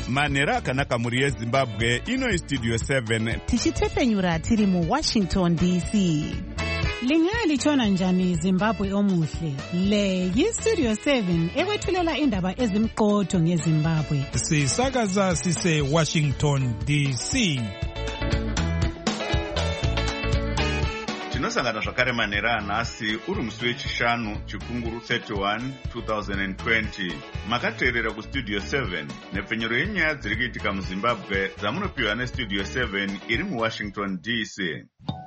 manhero akanaka mhuri yezimbabwe. Ino istudio 7 tichitefenyura tiri muWashington DC. Lingalitshona njani Zimbabwe omuhle? Le yistudio 7 ekwethulela indaba ezimqotho ngeZimbabwe. Sisakaza sise Washington DC. tinosangana zvakare manhero anhasi uri musi wechishanu chikunguru 31 2020. makateerera kustudio 7 nepfenyuro yenyaya dziri kuitika muzimbabwe dzamunopiwa nestudio 7 iri muWashington DC.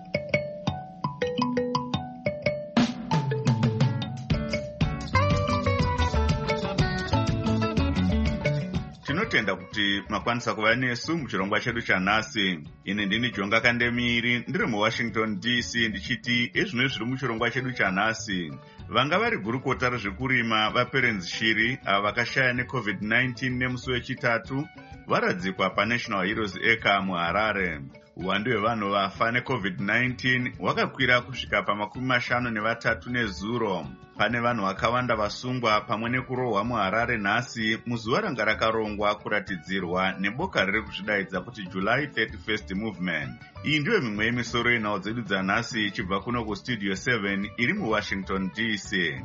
tinotenda kuti makwanisa kuva nesu muchirongwa chedu chanhasi. Ini ndini Jonga Kandemiri ndiri muWashington DC ndichiti ezvino zviri muchirongwa chedu chanhasi. Vanga vari gurukota rezvekurima vaPerenzi Shiri ava vakashaya neCovid-19 nemusi wechitatu varadzikwa paNational Heroes Acre muHarare. Uwandu hwevanhu vafa neCovid-19 hwakakwira kusvika pa53 nezuro. Pane vanhu vakawanda vasungwa pamwe nekurohwa muHarare nhasi muzuva ranga rakarongwa kuratidzirwa neboka riri kuzvidaidza kuti July 31st Movement. Iyi ndiyo mimwe yemisoro yenhau dzedu dzanhasi ichibva kuno kustudio 7 iri muWashington DC.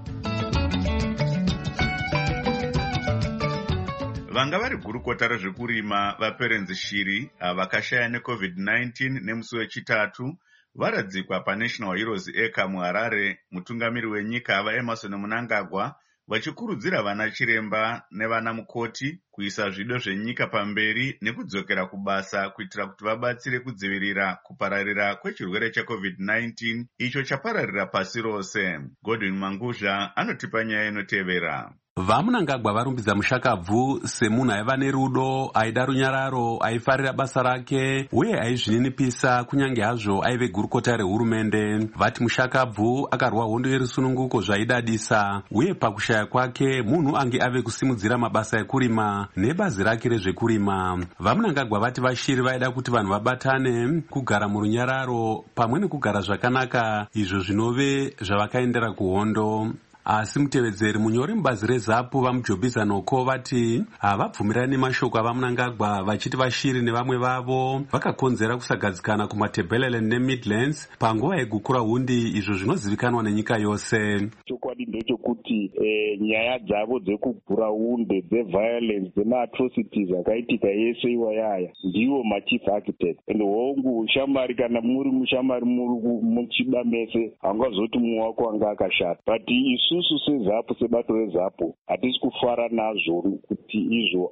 Vanga vari gurukota rezvekurima vaPerenzi Shiri ava vakashaya neCovid-19 nemusi wechitatu varadzikwa paNational Heroes Acre muHarare. Mutungamiri wenyika vaEmerson Mnangagwa vachikurudzira vana chiremba nevana mukoti kuisa zvido zvenyika pamberi nekudzokera kubasa kuitira kuti vabatsire kudzivirira kupararira kwechirwere cheCovid-19 icho chapararira pasi rose. Godwin Manguzha anotipa nyaya inotevera. Vamunangagwa varumbidza mushakabvu semunhu aiva nerudo, aida runyararo, aifarira basa rake uye aizvininipisa kunyange hazvo aive gurukota rehurumende. Vati mushakabvu akarwa hondo yerusununguko zvaidadisa uye pakushaya kwake munhu ange ave kusimudzira mabasa ekurima nebazi rake rezvekurima. Vamunangagwa vati vashiri vaida kuti vanhu vabatane, kugara murunyararo pamwe nekugara zvakanaka, izvo zvinove zvavakaendera kuhondo. Asi mutevedzeri munyori mubazi reZAPU vamuJobhiza Noko vati havabvumirani nemashoko avamunangagwa, vachiti vashiri nevamwe vavo vakakonzera kusagadzikana kumaTebeleland neMidlands panguva yegukura hundi, izvo zvinozivikanwa nenyika yose. Chokwadi ndechekuti nyaya dzavo dzekugura hunde, dzeviolence, dzemaatrocities akaitika yese iwayaya ndiwo machief architect. And hongu ushamwari, kana muri mushamwari muri muchida mese hangazoti mumwe wako anga akashata. But isusu seZAPU, sebato reZAPU hatisi kufara nazvo kuti izvo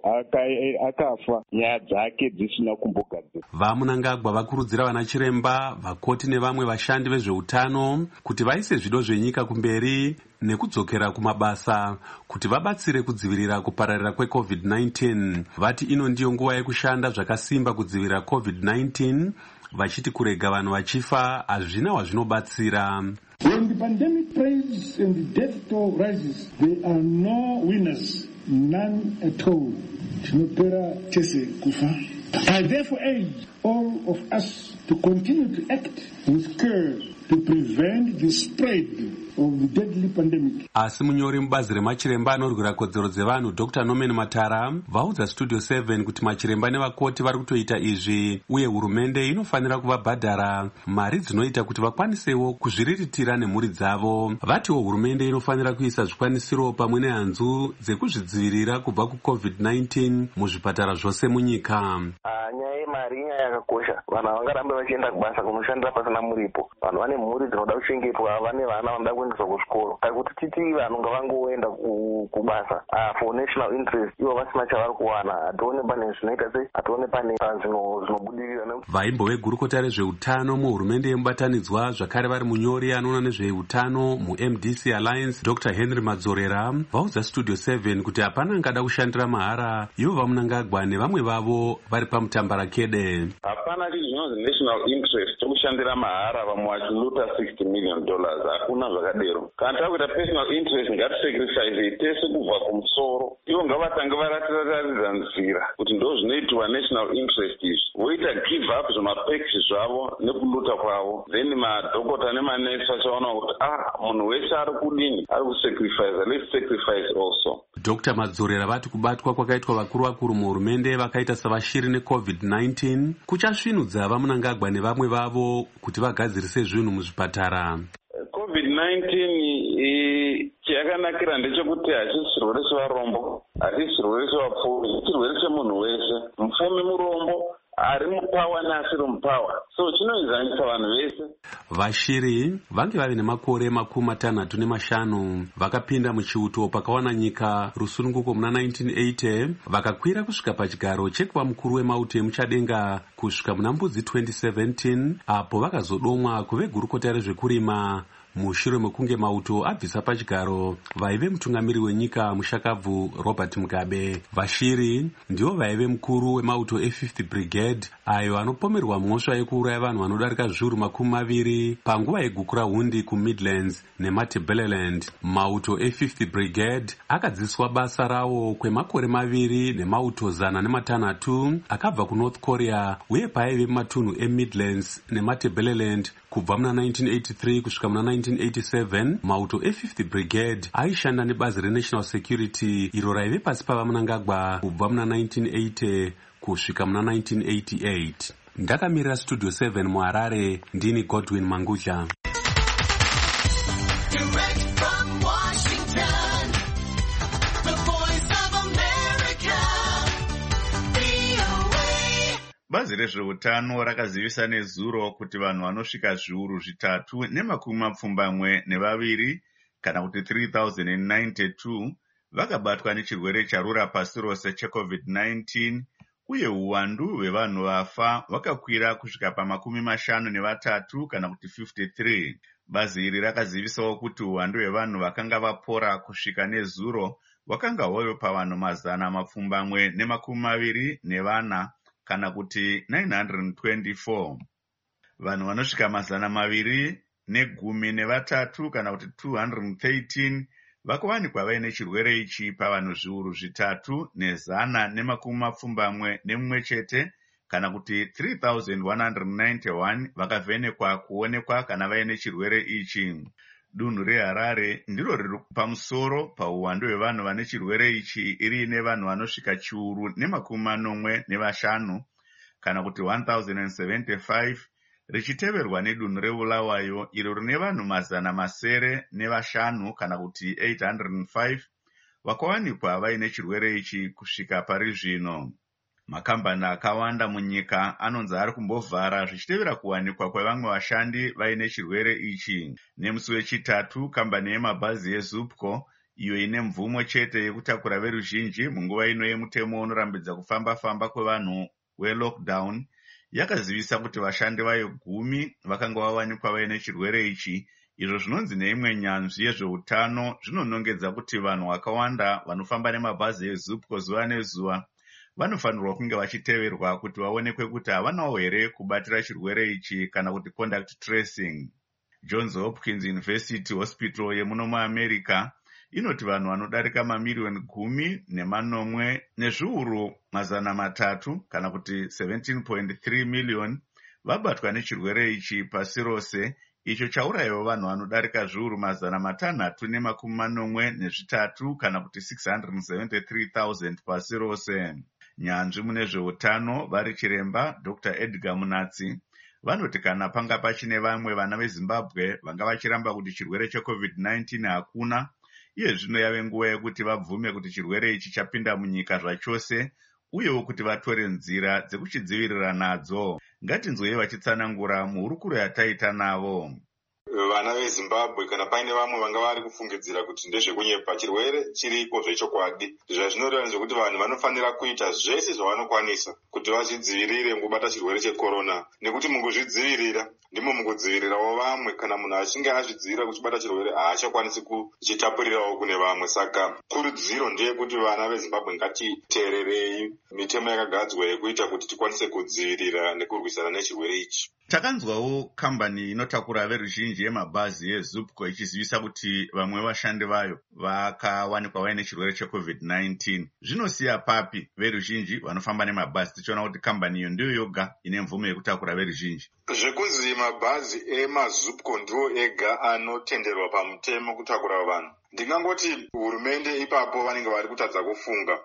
akafa nyaya dzake dzisina kumbogadzirwa. Vamunangagwa vakurudzira vana chiremba, vakoti nevamwe vashandi vezveutano kuti vaise zvido zvenyika kumberi nekudzokera kumabasa kuti vabatsire kudzivirira kupararira kweCovid-19. Vati ino ndiyo nguva yekushanda zvakasimba kudzivirira COVID-19, vachiti kurega vanhu vachifa hazvina wazvinobatsira. When the pandemic spreads and the death toll rises, there are no winners, none at all. Tinopera tese kufa. I therefore urge all of us to continue to act with care to prevent the spread of the deadly pandemic. Asi munyori mubazi remachiremba anorwira kodzero dzevanhu Dr. Norman Matara vaudza Studio 7 kuti machiremba nevakoti vari kutoita izvi uye hurumende inofanira kuvabhadhara mari dzinoita kuti vakwanisewo kuzviriritira nemhuri dzavo. Vatiwo hurumende inofanira kuisa zvikwanisiro pamwe nehanzu dzekuzvidzivirira kubva kuCovid-19 muzvipatara zvose munyika. Nyaya yemari inyaya yakakosha. Vanhu havangarambe vachienda kubasa kunoshandira pasina muripo. Vanhu vane mhuri dzinoda kuchengetwa, vane vana vanoda kuendeswa kuchikoro. Kuti titi vanhu ngavangoenda kubasa for national interest, ivo vasina chavari kuwana, hatione pane zvinoita sei, hatione pane zvinobudirira. Vaimbove gurukota rezveutano muhurumende yemubatanidzwa zvakare vari munyori anoona nezveutano muMDC Alliance Dr. Henry Madzorera vaudza Studio 7 kuti hapana angada kushandira mahara, ivo vamunangagwa nevamwe vavo vari pamutambarakede. Hapana chii zvinonzi national interest chokushandira mahara, vamwe vachiluta $60 million. Hakuna zvakadero. Kana takuita personal interest ngatisacrifice tese kubva kumusoro. Ivo ngavatange varatiradza nzira kuti ndo zvinoitwa national interest izvi. Voita give up zvemapacks zvavo nekuluta kwavo. Then madhokota nemanesi vachaona kuti munhu wese ari kudini, ari kusacrifice, let's sacrifice also. Dr. Madzorera vati kubatwa kwakaitwa vakuru muhurumende vakaita savashiri neCovid-19 kuchasvinudza vaMunangagwa nevamwe vavo kuti vagadzirise zvinhu muzvipatara. COVID-19 chayakanakira ndechekuti hachisi chirwere chevarombo, hachisi chirwere chevapfumi, chirwere chemunhu wese. Mupfumi murombo, ari mupawa neasiri mupawa, so chinoenzanisa vanhu vese. Vashiri vange vave nemakore 65 vakapinda muchiuto pakawana nyika rusununguko muna 1980 vakakwira kusvika pachigaro chekuva mukuru wemauto emuchadenga kusvika muna Mbudzi 2017 apo vakazodomwa kuve gurukota rezvekurima mushure mekunge mauto abvisa pachigaro vaive mutungamiri wenyika mushakabvu Robert Mugabe. Vashiri ndivo vaive mukuru wemauto e5th Brigade ayo anopomerwa mhosva yekuuraya vanhu vanodarika zviuru 20 panguva yegukura hundi kuMidlands neMatabeleland. Mauto e5th Brigade akadzidziswa basa rawo kwemakore 2 nemauto 106 akabva kuNorth Korea uye paaive mumatunhu eMidlands neMatabeleland kubva muna 1983 kusvika muna 1987. Mauto e5th Brigade aishanda nebazi reNational Security iro raive pasi pavaMunangagwa kubva muna 1980 kusvika muna 1988. Ndakamirira Studio 7 muHarare, ndini Godwin Manguja. Bazi rezveutano rakazivisa nezuro kuti vanhu vanosvika zviuru 3,072 kana kuti 3092 vakabatwa nechirwere charura pasi rose cheCovid-19 uye uwandu hwevanhu vafa vakakwira kusvika pa53 kana kuti 53. Bazi iri rakazivisawo kuti uwandu hwevanhu vakanga vapora kusvika nezuro hwakanga hwave pavanhu 124 kana kuti 924. Vanhu vanosvika 213 kana kuti 213 vakawanikwa vaine chirwere ichi pavanhu zviuru 3,171 chete kana kuti 3,191 vakavhenekwa kuonekwa kana vaine chirwere ichi. Dunhu reHarare ndiro riri pamusoro pauwandu hwevanhu vane chirwere ichi riine vanhu vanosvika chiuru 45 kana kuti 1075 richiteverwa nedunhu reBulawayo iro rine vanhu 905 kana kuti 805 vakawanikwa vaine chirwere ichi kusvika pari zvino. Makambani akawanda munyika anonzi ari kumbovhara zvichitevera kuwanikwa kwevamwe vashandi vaine chirwere ichi. Nemusi wechitatu, kambani yemabhazi yeZupco iyo ine mvumo chete yekutakura veruzhinji munguva ino yemutemo unorambidza kufamba kwevanhu welockdown yakazivisa kuti vashandi vayo 10 vakanga vawanikwa vaine chirwere ichi. Izvo zvinonzi neimwe nyanzvi yezveutano zvinonongedza kuti vanhu vakawanda vanofamba nemabhazi eZupco zuva nezuva vanofanirwa kunge vachiteverwa kuti vaonekwe kuti havanawo here kubatira chirwere ichi kana kuti contact tracing. Johns Hopkins University Hospital yemuno muAmerica inoti vanhu vanodarika mamiliyoni 10 nezviuru 300 kana kuti 17.3 miliyoni vabatwa nechirwere ichi pasi rose, icho chaurayiwa vanhu vanodarika zviuru 383 kana kuti 673,000 pasi rose. Nyanzvi mune zveutano vari chiremba Dr. Edgar Munatsi vanoti kana panga pachine vamwe vana veZimbabwe vanga vachiramba kuti chirwere cheCovid-19 hakuna, iye zvino yave nguva yekuti vabvume kuti chirwere ichi chapinda munyika zvachose uyewo kuti vatore nzira dzekuchidzivirira nadzo. Ngatinzwei vachitsanangura muhurukuro yataita navo. Vana veZimbabwe kana paine vamwe vanga vari kufungidzira kuti ndezvekunyepa, chirwere chiriko zvechokwadi. Zvazvinoreva ndezvekuti vanhu vanofanira kuita zvese zvavanokwanisa kuti vazvidzivirire mukubata chirwere chekorona, nekuti mukuzvidzivirira ndimo mukudzivirirawo vamwe. Kana munhu achinge azvidzivirira kuchibata chirwere haachakwanisi kuchitapurirawo kune vamwe. Saka kurudziro ndeyekuti vana veZimbabwe ngatiteererei mitemo yakagadzwa yekuita kuti tikwanise kudzivirira nekurwisana nechirwere ichi. Takanzwawo kambani inotakura veruzhinji yemabhazi yeZupco ichizivisa kuti vamwe vashandi vayo vakawanikwa vaine chirwere cheCovid-19. Zvinosiya papi veruzhinji vanofamba nemabhazi? Tichiona kuti kambani iyo ndiyo yoga ine mvumo yekutakura veruzhinji. Zvekunzi mabhazi emaZupco ndiwo ega anotenderwa pamutemo kutakura vanhu. Ndingangoti hurumende ipapo vanenge vari kutadza kufunga,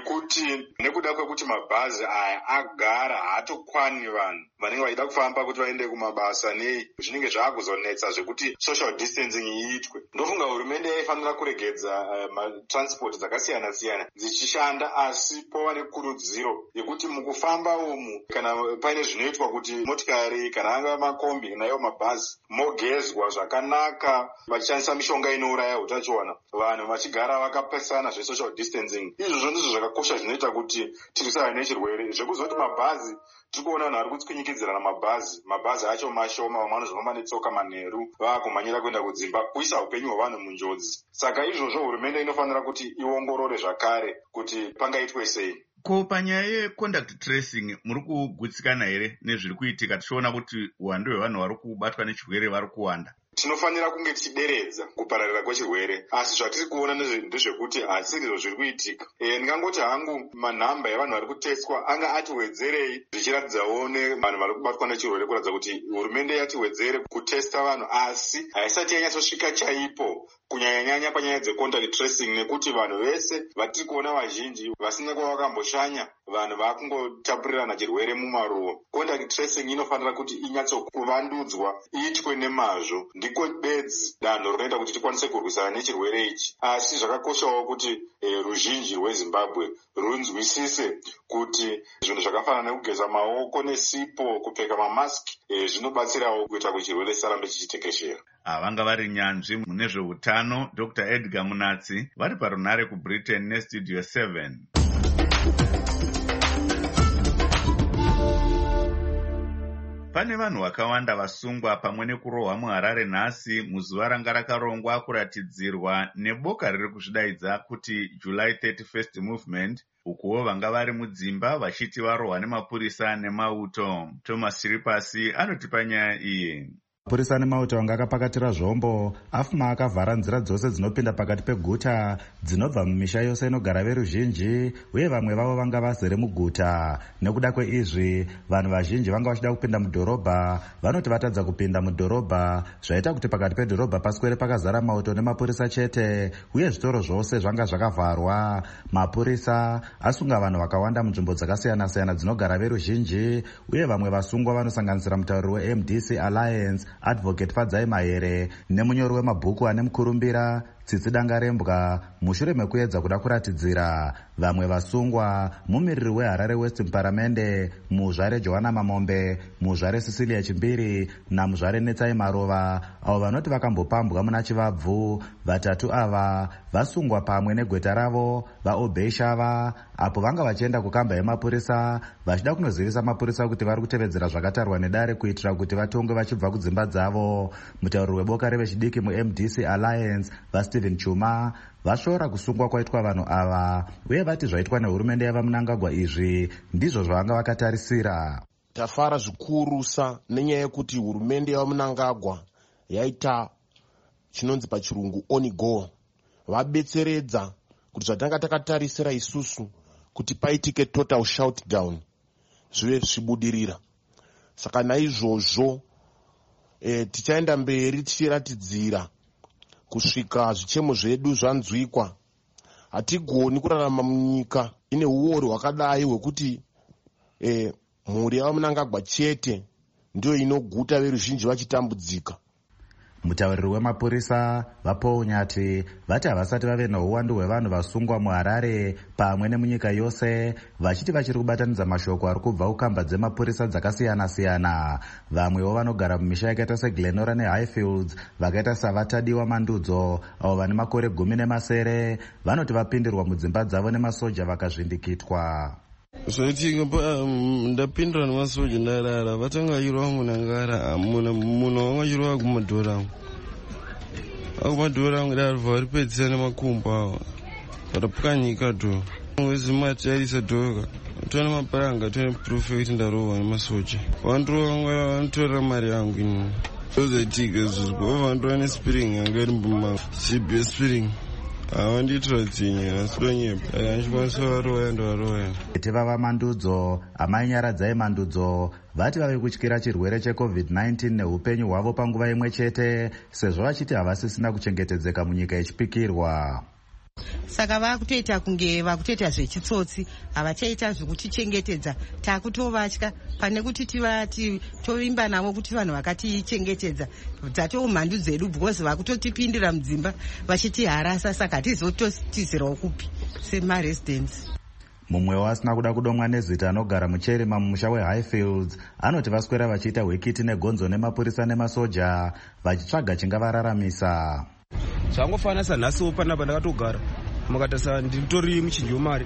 nekuda kwekuti mabhazi aya agara haatokwani vanhu vanenge vachida kufamba kuti vaende kumabasa nei, zvinenge zvaakuzonetsa zvekuti social distancing iitwe. Ndofunga hurumende yaifanira kuregedza matransport dzakasiyana siyana dzichishanda, asi pova nekurudziro yekuti mukufamba umu kana paine zvinoitwa kuti motikari kana anga makombi nayo mabhazi mogezwa zvakanaka, vachishandisa mishonga inouraya utachiona, vanhu vachigara vakapesana zvesocial distancing. Izvozvo ndizvo zvakakosha zvinoita kuti tirwisane nechirwere. Zvekuzoti mabhazi tiri kuona vanhu vari kutsvinyikidzira mabhazi acho mashoma, vamwe vanozofamba netsoka manheru vaakumhanyira kuenda kudzimba, kuisa upenyu hwevanhu munjodzi. Saka izvozvo hurumende inofanira kuti iongorore zvakare kuti pangaitwe sei. Ko panyaya yecontact tracing muri kugutsikana here nezviri kuitika? Tichiona kuti uwandu hwevanhu vari kubatwa nechirwere vari kuwanda. Tinofanira kunge tichideredza kupararira kwechirwere, asi zvatiri kuona ndezvekuti hasizvo zviri kuitika. Ndingangoti hangu manhamba evanhu vari kuteswa anga atiwedzerei, zvichiratidzawo vanhu vari kubatwa nechirwere kuratidza kuti hurumende yatiwedzere kutesta vanhu, asi haisati yanyatsosvika chaipo kunyanya-nyanya panyaya dzecontact tracing, nekuti vanhu vese vatiri kuona vazhinji vasina kwavakamboshanya, vanhu vakungotapurirana chirwere mumaruo. Contact tracing inofanira kuti inyatsokuvandudzwa, iitwe nemazvo, ndiko bedzi danho rinoita kuti tikwanise kurwisana nechirwere ichi. Asi zvakakoshawo kuti ruzhinji rweZimbabwe runzwisise kuti zvinhu zvakafanana nekugeza maoko nesipo, kupfeka mamaski zvinobatsirawo kuita kuti chirwere chisarambe chichitekeshera. Vanga vari nyanzvi mune zveutano Dr. Edgar Munatsi vari parunhare kuBritain neStudio 7. Pane vanhu vakawanda vasungwa pamwe nekurohwa muHarare nhasi muzuva ranga rakarongwa kuratidzirwa neboka riri kuzvidaidza kuti July 31st Movement, ukuwo vanga vari mudzimba vachiti varohwa nemapurisa nemauto. Thomas Chiripasi anotipa nyaya iyi. Mapurisa nemauto vanga akapakatira zvombo afuma akavhara nzira dzose dzinopinda pakati peguta dzinobva mumisha yose inogara veruzhinji, uye vamwe vavo vanga vazere muguta. Nekuda kweizvi vanhu vazhinji vanga vachida kupinda mudhorobha vanoti vatadza kupinda mudhorobha, zvaita kuti pakati pedhorobha paswere pakazara mauto nemapurisa chete, uye zvitoro zvose zvanga zvakavharwa. Mapurisa asunga vanhu vakawanda munzvimbo dzakasiyana-siyana dzinogara veruzhinji, uye vamwe vasungwa vanosanganisira mutauriri weMDC Alliance Advocate Fadzai Mahere nemunyori wemabhuku ane mukurumbira Tsitsi Dangarembwa, mushure mekuedza kuda kuratidzira vamwe vasungwa mumiriri weHarare West Mparamende, muzvare Johanna Mamombe, muzvare Cecilia Chimbiri namuzvare Netsai Marova, avo vanoti vakambopambwa muna chivabvu. Vatatu ava vasungwa pamwe negweta ravo vaObey Shava, apo vanga vachienda kukamba yemapurisa vachida kunozivisa mapurisa kuti vari kutevedzera zvakatarwa nedare kuitira kuti vatongwe vachibva kudzimba dzavo. Mutauriri weboka revechidiki muMDC Alliance Steven Chuma vashora kusungwa kwaitwa vanhu ava, uye vati zvaitwa nehurumende yavaMnangagwa izvi ndizvo zvavanga vakatarisira. Tafara zvikurusa nenyaya yekuti hurumende yavaMnangagwa yaita chinonzi pachirungu on go, vabetseredza kuti zvatanga takatarisira isusu kuti paitike total shutdown zvive zvichibudirira. Saka naizvozvo tichaenda mberi tichiratidzira kusvika zvichemo zvedu zvanzwikwa. Hatigoni kurarama munyika ine uori hwakadai hwekuti mhuri yavaMnangagwa chete ndiyo inoguta veruzhinji vachitambudzika. Mutauriri wemapurisa vaPaul Nyati vati havasati vave nouwandu hwevanhu vasungwa muHarare pamwe nemunyika yose, vachiti vachiri kubatanidza mashoko ari kubva kukamba dzemapurisa dzakasiyana-siyana. Vamwewo vanogara mumisha yakaita seGlenora neHighfields vakaita savatadiwa Mandudzo, avo vane makore 10 vanoti vapindirwa mudzimba dzavo nemasoja vakazvindikitwa. Zvaitika ndapindwa nemasoja ndarara, vatanga vachirova munangara, munhu wangachirova kumadhora ndarabva varipedzisa nemakumbo avo varapwanyika dho wezimati yarisa dhoka tone mapuranga tone proof yekuti ndarohwa nemasoja. Vandirowa vanotorera mari yangu ini zvozoitika izvozvo ovandova nespiring yanga iri mbumanga chibe spiring havandiitira dzinya asi donyepa anchikwanisa varoya ndovaroya. Tiva vamandudzo amai Nyaradzai Mandudzo vati vave kutyira chirwere cheCovid-19 neupenyu hwavo panguva imwe chete sezvo vachiti havasisina kuchengetedzeka munyika yechipikirwa. Saka vakutoita kunge vakutoita zvechitsotsi, havachaita zvekutichengetedza. Takutovatya pane kuti tivati tovimba navo kuti vanhu vakatichengetedza dzatoo mhandu dzedu because vakutotipindira mudzimba vachitiharasa, saka hatizototizirawo kupi semaresidents. Mumwewo asina kuda kudomwa nezita anogara muCherima mumusha weHighfields anoti vaswera vachiita hwekiti negonzo nemapurisa nemasoja vachitsvaga chingavararamisa. Zvangofana sanhasiwo panapa ndakatogara mukatasa nditori muchinji wemari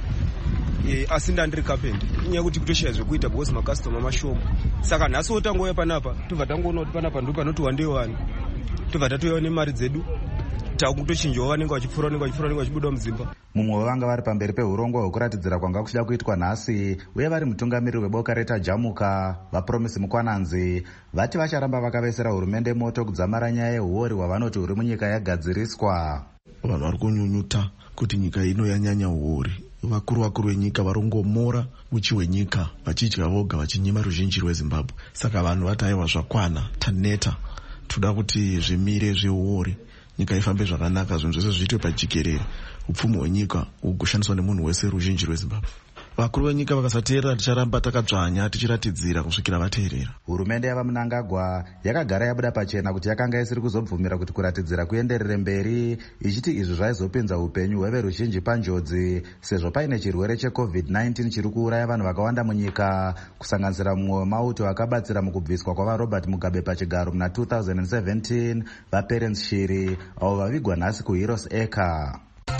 asi ndandiri kapendi inyaya kuti kutoshaya zvekuita because makastoma mashoma. Saka nhasiwo tangouya panapa tobva tangoona kuti panapa ndo panoti wandewani tobva tatouyawo nemari dzedu takutochinjawo vanenge vachipfuura vachibuda mudzimba. Mumwe wevanga vari pamberi peurongwa hwekuratidzira kwanga kuchida kuitwa nhasi uye vari mutungamiriri weboka retaJamuka vaPromisi Mukwananzi vati vacharamba vakavesera hurumende moto kudzamara nyaya yehuori hwavanoti huri munyika yagadziriswa. Vanhu vari kunyunyuta kuti nyika ino yanyanya huori. Vakuru venyika varongomora uchi hwenyika vachidya voga vachinyima ruzhinji rweZimbabwe. Saka vanhu vati aiwa zvakwana taneta toda kuti zvimire zvehuori nyika ifambe zvakanaka zvinhu zvese zviitwe pajikerere upfumi hwenyika hugoshandiswa nemunhu wese ruzhinji rweZimbabwe. Vakuru venyika vakasateerera ticharamba takadzvanya tichiratidzira kusvikira vateerera. Hurumende yavaMnangagwa yakagara yabuda pachena kuti yakanga isiri kuzobvumira kuti kuratidzira kuenderere mberi ichiti izvi zvaizopinza upenyu hweveruzhinji panjodzi sezvo paine chirwere cheCovid-19 chiri kuuraya vanhu vakawanda munyika kusanganisira mumwe wemauto akabatsira mukubviswa kwavaRobert Mugabe pachigaro muna 2017 vaPerence Shiri avo vavigwa nhasi kuHeroes Acre.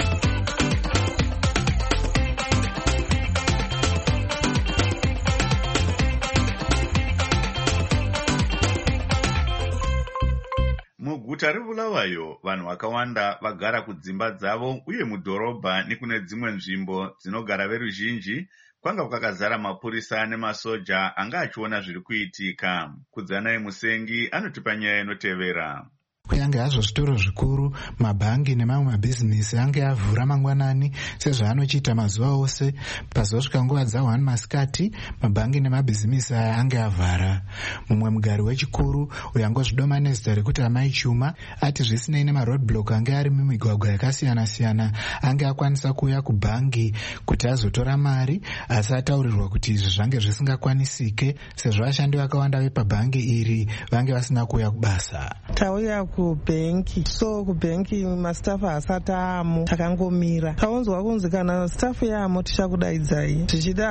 Muguta reBulawayo vanhu vakawanda vagara kudzimba dzavo uye mudhorobha nekune dzimwe nzvimbo dzinogara veruzhinji kwanga kwakazara mapurisa nemasoja anga achiona zviri kuitika. Kudzanai Musengi anotipa nyaya inotevera. Kuyange hazvo zvitoro zvikuru, mabhangi nemamwe mabhizinesi ange avhura mangwanani sezvaanochiita mazuva ose, pazosvika nguva dza1 masikati mabhangi nemabhizinesi aya ange avhara. Mumwe mugari wechikuru uyangozvidoma nezita rekuti Amai Chuma ati zvisinei nemaroadblock ange ari mumigwagwa yakasiyana-siyana ange akwanisa kuuya kubhangi kuti azotora mari, asi ataurirwa kuti izvi zvange zvisingakwanisike sezvo vashandi vakawanda vepabhangi iri vange vasina kuuya kubasa. Tauya kubhenki, so kubhenki mastafu asati amo, takangomira. Taunzwa kunzi kana stafu yamo tichakudaidzai, tichida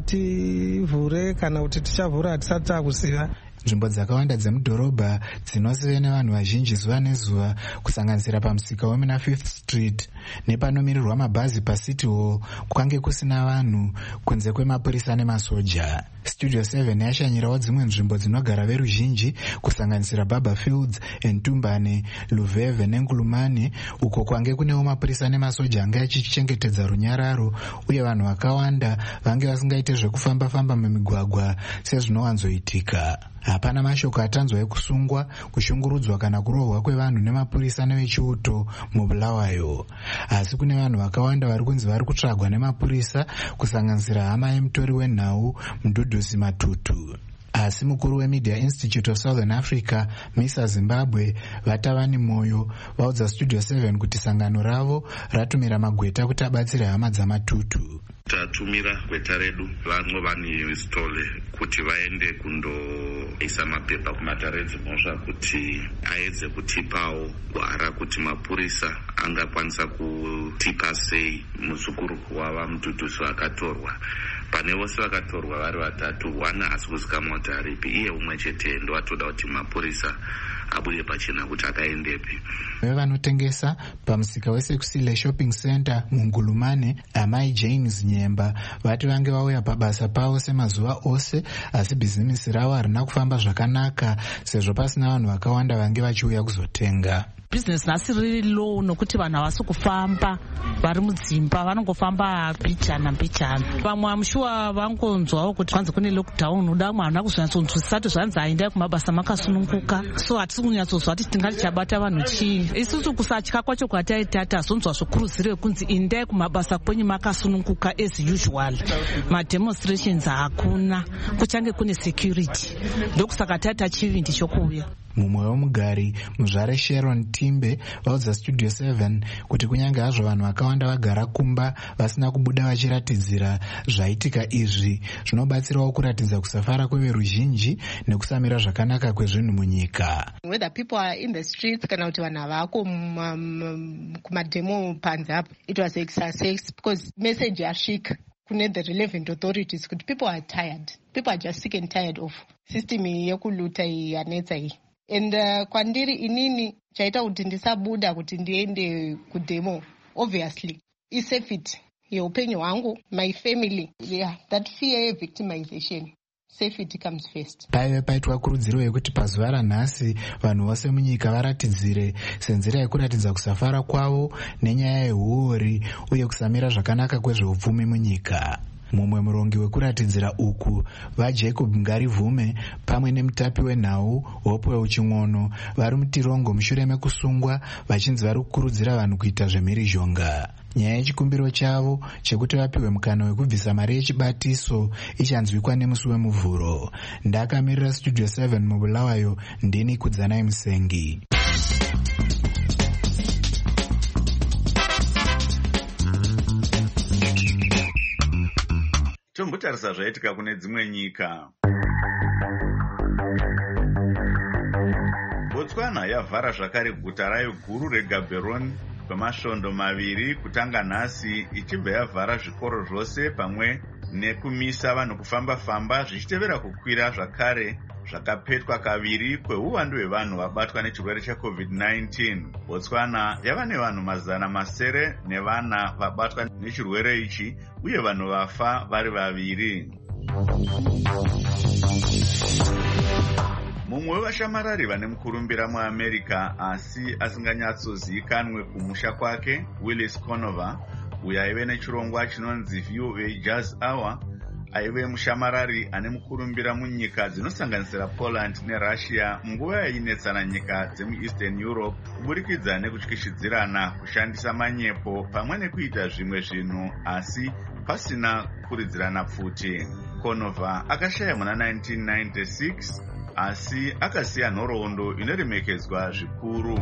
hativhure kana kuti tichavhura hatisati takuziva. Nzvimbo dzakawanda dzemudhorobha dzinosive nevanhu vazhinji zuva nezuva kusanganisira pamusika wemuna 5th Street nepanomirirwa mabhazi paCity Hall kwange kusina vanhu kunze kwemapurisa nemasoja. Studio 7 yashanyirawo dzimwe nzvimbo dzinogara veruzhinji kusanganisira Barberfields, Entumbane, Luveve neNgulumane uko kwange kunewo mapurisa nemasoja anga achichengetedza runyararo uye vanhu vakawanda vange vasingaite zvekufamba-famba mumigwagwa sezvinowanzoitika. Hapana mashoko atanzwa ekusungwa, kushungurudzwa kana kurohwa kwevanhu nemapurisa nevechiuto muBulawayo. Asi kune vanhu vakawanda vari kunzi vari kutsvagwa nemapurisa kusanganisira hama yemutori wenhau Mduduzi Matutu. Asi mukuru weMedia Institute of Southern Africa, Misa Zimbabwe, Vatavani Moyo, vaudza Studio 7 kuti sangano ravo ratumira magweta kuti abatsire hama dzaMatutu. Tatumira gweta redu vamwe vane stole kuti vaende kundoisa mapepa kumataredzi mhosva kuti aedze kutipawo gwara kuti mapurisa angakwanisa kutipa sei muzukuru wava Mduduzi vakatorwa. Pane vose vakatorwa vari vatatu, wana hasi kuzikamwa kuti aripi, iye umwe chete ndo atoda kuti mapurisa abude pachena kuti akaendepi. Vevanotengesa pamusika weSekusile Shopping Center muNgulumane, Amai James Nyemba vati vange vauya pabasa pavo semazuva ose, asi bhizinesi ravo harina kufamba zvakanaka sezvo pasina vanhu vakawanda vange vachiuya kuzotenga. business nhasi riri low nokuti vanhu havasi kufamba vari mudzimba vanongofamba mbichana vamwe amushuwa vangonzwawo kuti vanzi kune lockdown uda vamwe havana kuzonyatsonzwisisati zvanzi aendai kumabasa makasununguka so hatisi kunyatsozwa kuti tingati chabata vanhu chii. Isusu kusatya kwacho kwataita tazonzwa zvokurudziro yekunzi endai kumabasa kwenyu makasununguka as usual. Mademonstrations hakuna, kuchange kune security, ndokusaka taita chivindi chokuuya. Mumwe womugari muzvare Sharon Timbe vaudza Studio 7 kuti kunyange hazvo vanhu vakawanda vagara kumba vasina kubuda vachiratidzira zvaitika izvi zvinobatsirawo kuratidza kusafara kweveruzhinji nekusamira zvakanaka kwezvinhu munyika. Whether people are in the streets kana kuti vanhu havako kumademo panze apo, it was exercise because message yasvika kune the relevant authorities kuti people are tired, people are just sick and tired of system yekuluta yanetsa iyi. And kwandiri inini chaita kuti ndisabuda kuti ndiende kudemo obviously isafety yeupenyu hwangu, my family, yeah, that fear yevictimization, safety comes first. Paive paitwa kurudziro yekuti pazuva ranhasi vanhu vose munyika varatidzire senzira yekuratidza kusafara kwavo nenyaya yehuori uye kusamira zvakanaka kwezveupfumi munyika. Mumwe murongi wekuratidzira uku vaJacob Ngarivume pamwe nemutapi wenhau Hope Uching'ono vari mutirongo mushure mekusungwa vachinzi vari kukurudzira vanhu kuita zvemhirizhonga. Nyaya yechikumbiro chavo chekuti vapiwe mukana wekubvisa mari yechibatiso ichanzwikwa nemusi wemuvhuro. Ndakamirira Studio 7 mubulawayo, ndini Kudzanai Musengi. Tombotarisa zvaitika kune dzimwe nyika. Botswana yavhara zvakare guta rayo guru reGaborone kwemasvondo maviri kutanga nhasi, ichibva yavhara zvikoro zvose pamwe nekumisa vanhu kufamba-famba zvichitevera kukwira zvakare zvakapetwa kaviri kweuwandu hwevanhu vabatwa nechirwere cheCovid-19. Botswana yava nevanhu 700 nevana vabatwa nechirwere ichi uye vanhu vafa vari 2. Mumwe wevashamarari vane mukurumbira muAmerica asi asinganyatsozivikanwe kumusha kwake, Willis Conover, uyo aive nechirongwa chinonzi VOA Jazz Hour, aive mushamarari ane mukurumbira munyika dzinosanganisira Poland neRussia munguva yainetsana nyika dzemuEastern Europe kuburikidza nekutyishidzirana kushandisa manyepo pamwe nekuita zvimwe zvinhu asi pasina kuridzirana pfuti. Conover akashaya muna 1996 asi akasiya nhoroondo inoremekedzwa zvikuru.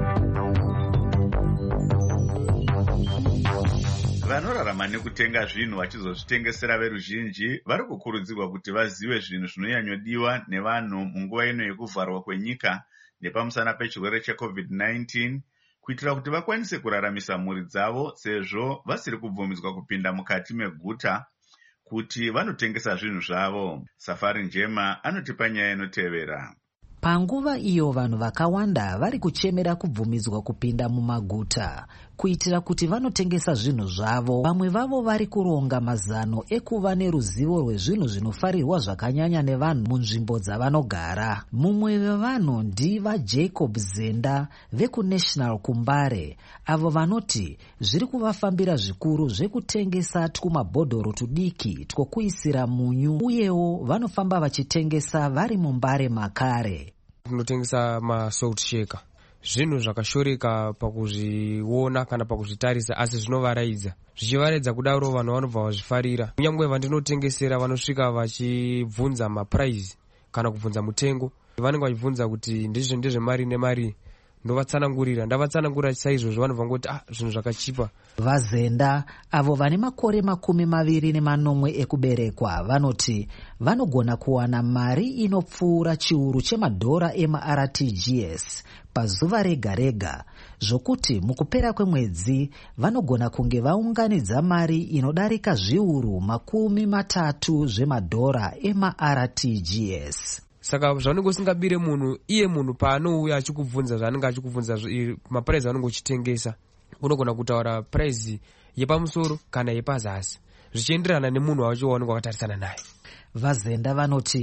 Vanorarama nekutenga zvinhu vachizozvitengesera veruzhinji vari kukurudzirwa kuti vazive zvinhu zvinonyanyodiwa nevanhu munguva ino yekuvharwa kwenyika nepamusana pechirwere cheCovid-19 kuitira kuti vakwanise kuraramisa mhuri dzavo sezvo vasiri kubvumidzwa kupinda mukati meguta kuti vanotengesa zvinhu zvavo. Safari Njema anotipa nyaya inotevera. Panguva iyo vanhu vakawanda vari kuchemera kubvumidzwa kupinda mumaguta kuitira kuti vanotengesa zvinhu zvavo. Vamwe vavo vari kuronga mazano ekuva neruzivo rwezvinhu zvinofarirwa zvakanyanya nevanhu munzvimbo dzavanogara. Mumwe wevanhu ndivaJacob Zenda vekuNational Kumbare, avo vanoti zviri kuvafambira zvikuru zvekutengesa twumabhodhoro tudiki twokuisira munyu uyewo vanofamba vachitengesa vari mumbare makare. Tinotengesa masalt shaker, zvinhu zvakashoreka pakuzviona kana pakuzvitarisa asi zvinovaraidza. Zvichivaraidza kudaro vanhu vanobva vazvifarira. Kunyangwe vandinotengesera vanosvika vachibvunza maprice kana kubvunza mutengo. Vanenge vachibvunza kuti ndezvemari nemari. Ndovatsanangurira, ndavatsanangurira saizvozvo vanhu vangoti zvinhu zvakachipa. Vazenda avo vane makore 29 ekuberekwa vanoti vanogona kuwana mari inopfuura chiuru chemadhora emaRTGS pazuva rega rega, zvokuti mukupera kwemwedzi vanogona kunge vaunganidza mari inodarika zviuru 30 zvemadhora emaRTGS. Saka zvanenge usingabire munhu, iye munhu paanouya achikubvunza zvanenge achikubvunza maprice anenge uchitengesa, unogona kutaura price yepamusoro kana yepazasi zvichienderana nemunhu wacho waunenge wakatarisana naye. Vazenda vanoti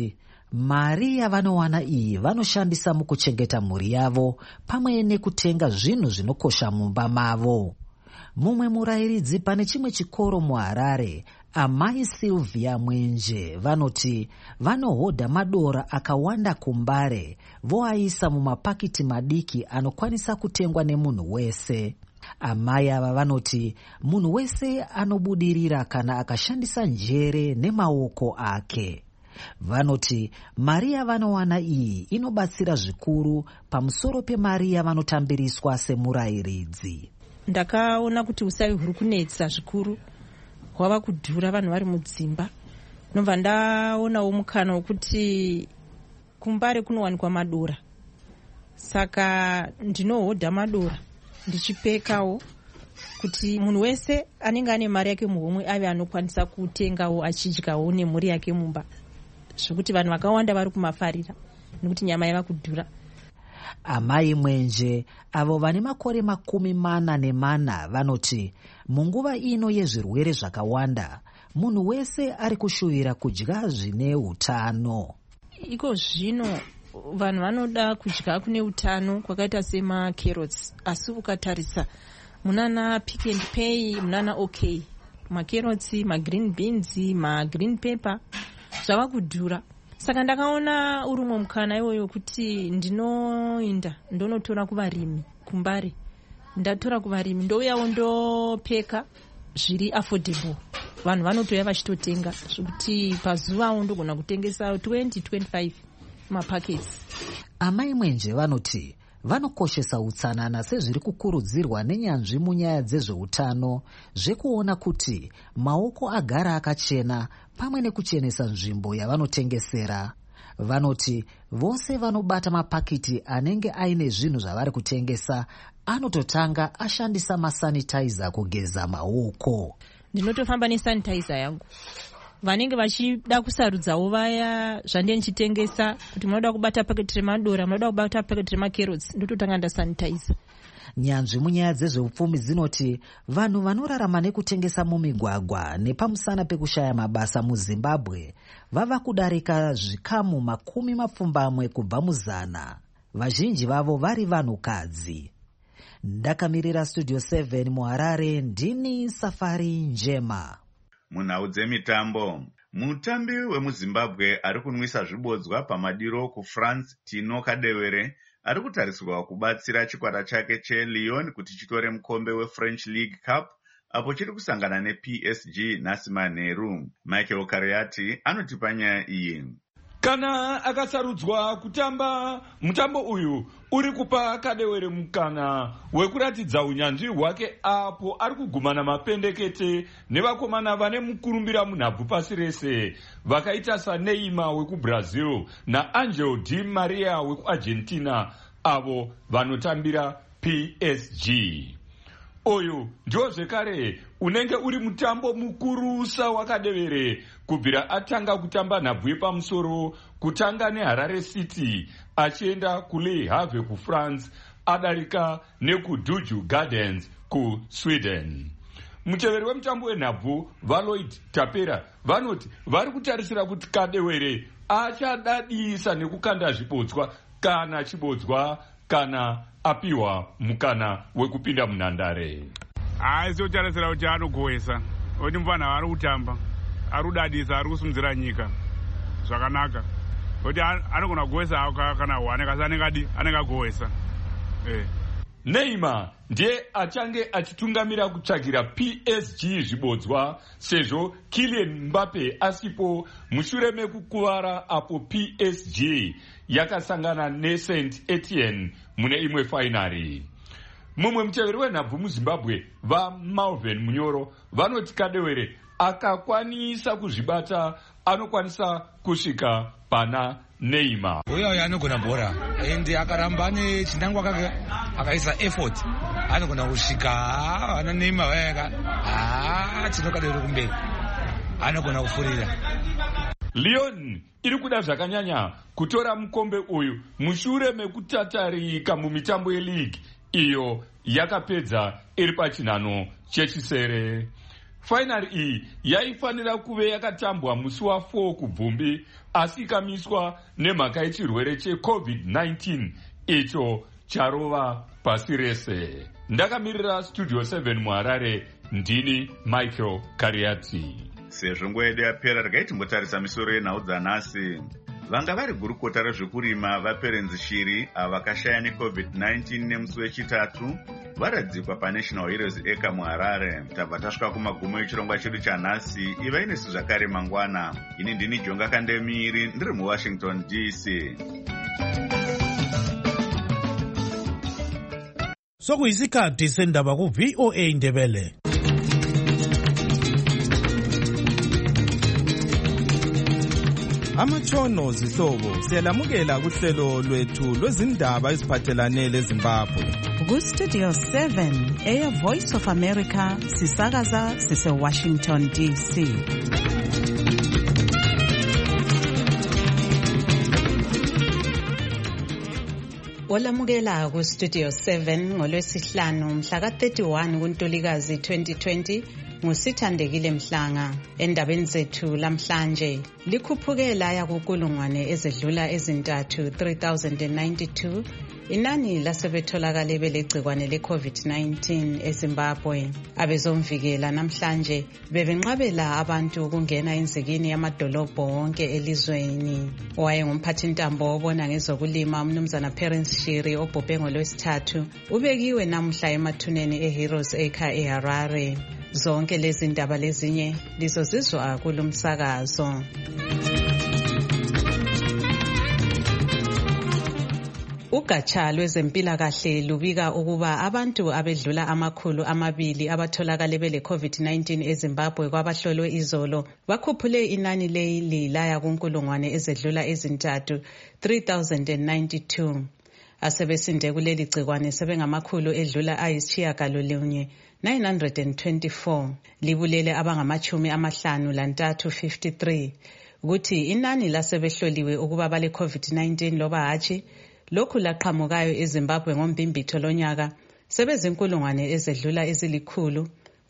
mari yavanowana iyi vanoshandisa mukuchengeta mhuri yavo pamwe nekutenga zvinhu zvinokosha mumba mavo. Mumwe murayiridzi pane chimwe chikoro muHarare, amai Sylvia Mwenje, vanoti vanohodha madora akawanda kumbare voaisa mumapakiti madiki anokwanisa kutengwa nemunhu wese. Amai ava vanoti munhu wese anobudirira kana akashandisa njere nemaoko ake. Vanoti mari yavanowana iyi inobatsira zvikuru pamusoro pemari yavanotambiriswa semurayiridzi. Ndakaona kuti usavi huri kunetsa zvikuru, hwava kudhura vanhu vari mudzimba. Nobva ndaonawo mukana wokuti kumbare kunowanikwa madora, saka ndinohodha madora ndichipekawo kuti munhu wese anenge ane mari yake muhomwe ave anokwanisa kutengawo achidyawo nemhuri yake mumba, zvokuti vanhu vakawanda vari kumafarira nekuti nyama yava kudhura. Amai Mwenje avo vane makore 44 vanoti munguva ino yezvirwere zvakawanda munhu wese ari kushuvira kudya zvine utano. Iko zvino vanhu vanoda kudya kune utano kwakaita semacarrots, asi ukatarisa munana Pick and Pay, munana OK, macarrots, magreen beans, magreen pepper zvava kudhura. Saka ndakaona urumwe mukana iwoyo kuti ndinoinda ndonotora kuvarimi kumbare. Ndatora kuvarimi ndouyawo ndopeka zviri affordable, vanhu vanotoya vachitotenga zvokuti pazuvawo ndogona kutengesa 20-25 mapackets. Amai Mwenje vanoti vanokoshesa utsanana sezviri kukurudzirwa nenyanzvi munyaya dzezveutano zvekuona kuti maoko agara akachena pamwe nekuchenesa nzvimbo yavanotengesera. Vanoti vose vanobata mapakiti anenge aine zvinhu zvavari kutengesa anototanga ashandisa masanitizer kugeza maoko. Ndinotofamba nesanitizer yangu. Vanenge vachida kusarudzawo vaya zvandine ndichitengesa kuti munoda kubata paketi remadora, munoda kubata paketi remacarrots, ndototanga ndasanitizer. Nyanzvi munyaya dzezveupfumi dzinoti vanhu vanorarama nekutengesa mumigwagwa nepamusana pekushaya mabasa muZimbabwe vava kudarika zvikamu 20 kubva muzana. Vazhinji vavo vari vanhukadzi. Ndakamirira Studio 7 muHarare, ndini Safari Njema. Munhau dzemitambo, mutambi wemuZimbabwe ari kunwisa zvibodzwa pamadiro kuFrance Tino Kadewere ari kutarisirwa kubatsira chikwata chake cheLyon kuti chitore mukombe weFrench League Cup apo chiri kusangana nePSG nhasi manheru. Michael Kariati anotipa nyaya iyi. Kana akasarudzwa kutamba mutambo uyu uri kupa Kadewere mukana wekuratidza unyanzvi hwake apo ari kugumana mapendekete nevakomana vane mukurumbira munhabvu pasi rese vakaita saNeymar wekuBrazil naAngel Di Maria wekuArgentina avo vanotambira PSG. Oyu ndio zvekare unenge uri mutambo mukurusa waKadewere kubvira atanga kutamba nhabvu yepamusoro kutanga neHarare City achienda kuLe Havre kuFrance adarika nekuDuju Gardens kuSweden. Muteveri wemutambo wenhabvu Valoid Tapera vanoti vari kutarisira kuti Kadewere achadadisa nekukanda zvibodzwa kana chibodzwa kana apiwa mukana wekupinda munhandare. Aiziotarisira kuti anogohwesa kuti mufana ari kutamba ari kudadisa ari kusimudzira nyika zvakanaka kuti anogona kugohwesa kana wane kasi anenge agohwesa. Neymar ndiye achange achitungamira kutsvagira PSG zvibodzwa sezvo Kylian Mbappe asipo mushure mekukuvara apo PSG yakasangana neSaint Etienne mune imwe fainari. Mumwe muteveri wenhabvu muZimbabwe vaMalvin Munyoro vanoti Kadewere akakwanisa kuzvibata anokwanisa kusvika pana Neymar. Uyo anogona bhora ende akaramba nechinangwa kake akaisa effort anogona kusvika ana Neymar vayaka tinokadewere kumberi anogona kufurira. Lyon iri kuda zvakanyanya kutora mukombe uyu mushure mekutatarika mumitambo yeleague iyo yakapedza iri pachinhano chechisere. fainari iyi yaifanira kuve yakatambwa musi wa4 kubvumbi asi ikamiswa nemhaka yechirwere cheCovid-19 icho charova pasi rese. Ndakamirira Studio 7 muHarare, ndini Michael Kariati. Sezvo nguva yedu yapera, regai timbotarisa misoro yenhau dzanhasi. Vanga vari gurukota rezvekurima vaperenzi shiri ava vakashaya neCovid-19 nemusi wechitatu varadzikwa paNational Heroes Acre muHarare. Tabva tasvika kumagumo echirongwa chedu chanhasi. Iva inesu zvakare mangwana. Ini ndini Jonga Kandemiri, ndiri muWashington DC. Sokuyisikhathi sendaba ku-VOA Ndebele. Amatshono zihlobo siyalamukela kuhlelo lwethu lwezindaba eziphathelane leZimbabwe. Ku-Studio 7 Air Voice of America sisakaza sise-Washington DC. Olamukela ku-Studio 7 ngolwesihlanu mhla ka-31 kuNtulikazi 2020 nguSithandekile Mhlanga. Endabeni zethu lamhlanje, likhuphuke laya kukulungwane ezedlula ezintathu 3092 inani lasebetholakale belegcikwane le-COVID-19 eZimbabwe. Abezomvikela namhlanje bebenqabela abantu ukungena enzikini yamadolobho wonke elizweni. Owayengumphathintambo obona ngezokulima umnumzana Perence Shiri obhubhe ngolwesithathu ubekiwe namuhla emathuneni eHeroes Acre eHarare. Zonke lezi ndaba lezinye lizozizwa kulumsakazo. Ugatsha lwezempilakahle lubika ukuba abantu abedlula 200 abatholakale bele COVID-19 eZimbabwe kwabahlolwe izolo bakhuphule inani leli laya kunkulungwane ezedlula ezintathu 3092. Asebesinde kuleli gcikwane sebengamakhulu edlula ayisitshiyagalolunye 924. Libulele abangama-53 ukuthi inani lasebehloliwe ukuba bale COVID-19 loba hatshi lokhu laqhamukayo eZimbabwe ngombimbitho lonyaka sebezinkulungwane ezedlula ezilikhulu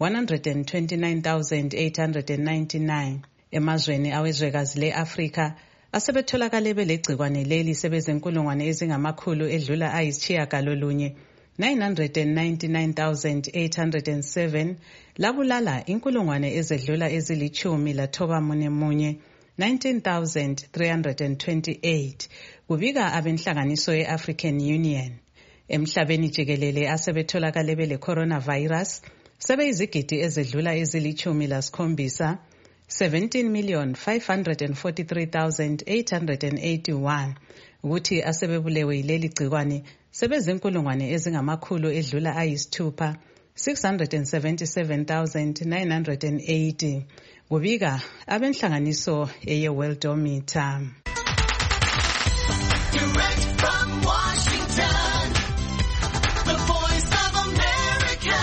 129,899. Emazweni awezwekazi le-Afrika asebetholakale belegcikwane leli sebezinkulungwane ezingamakhulu edlula ayisitshiyagalolunye 999,807 labulala inkulungwane ezedlula ezilithumi lathoba munye 19,328 kubika abenhlanganiso ye-African Union. Emhlabeni jikelele asebetholakale bele coronavirus sebeyizigidi ezedlula ezilithumi lasikhombisa 17,543,881 ukuthi asebebulewe yileli gcikwane sebezinkulungwane ezingamakhulu edlula ayisithupha 677,980 kubika abenhlanganiso eye-Worldometer. Direct from Washington, the Voice of America,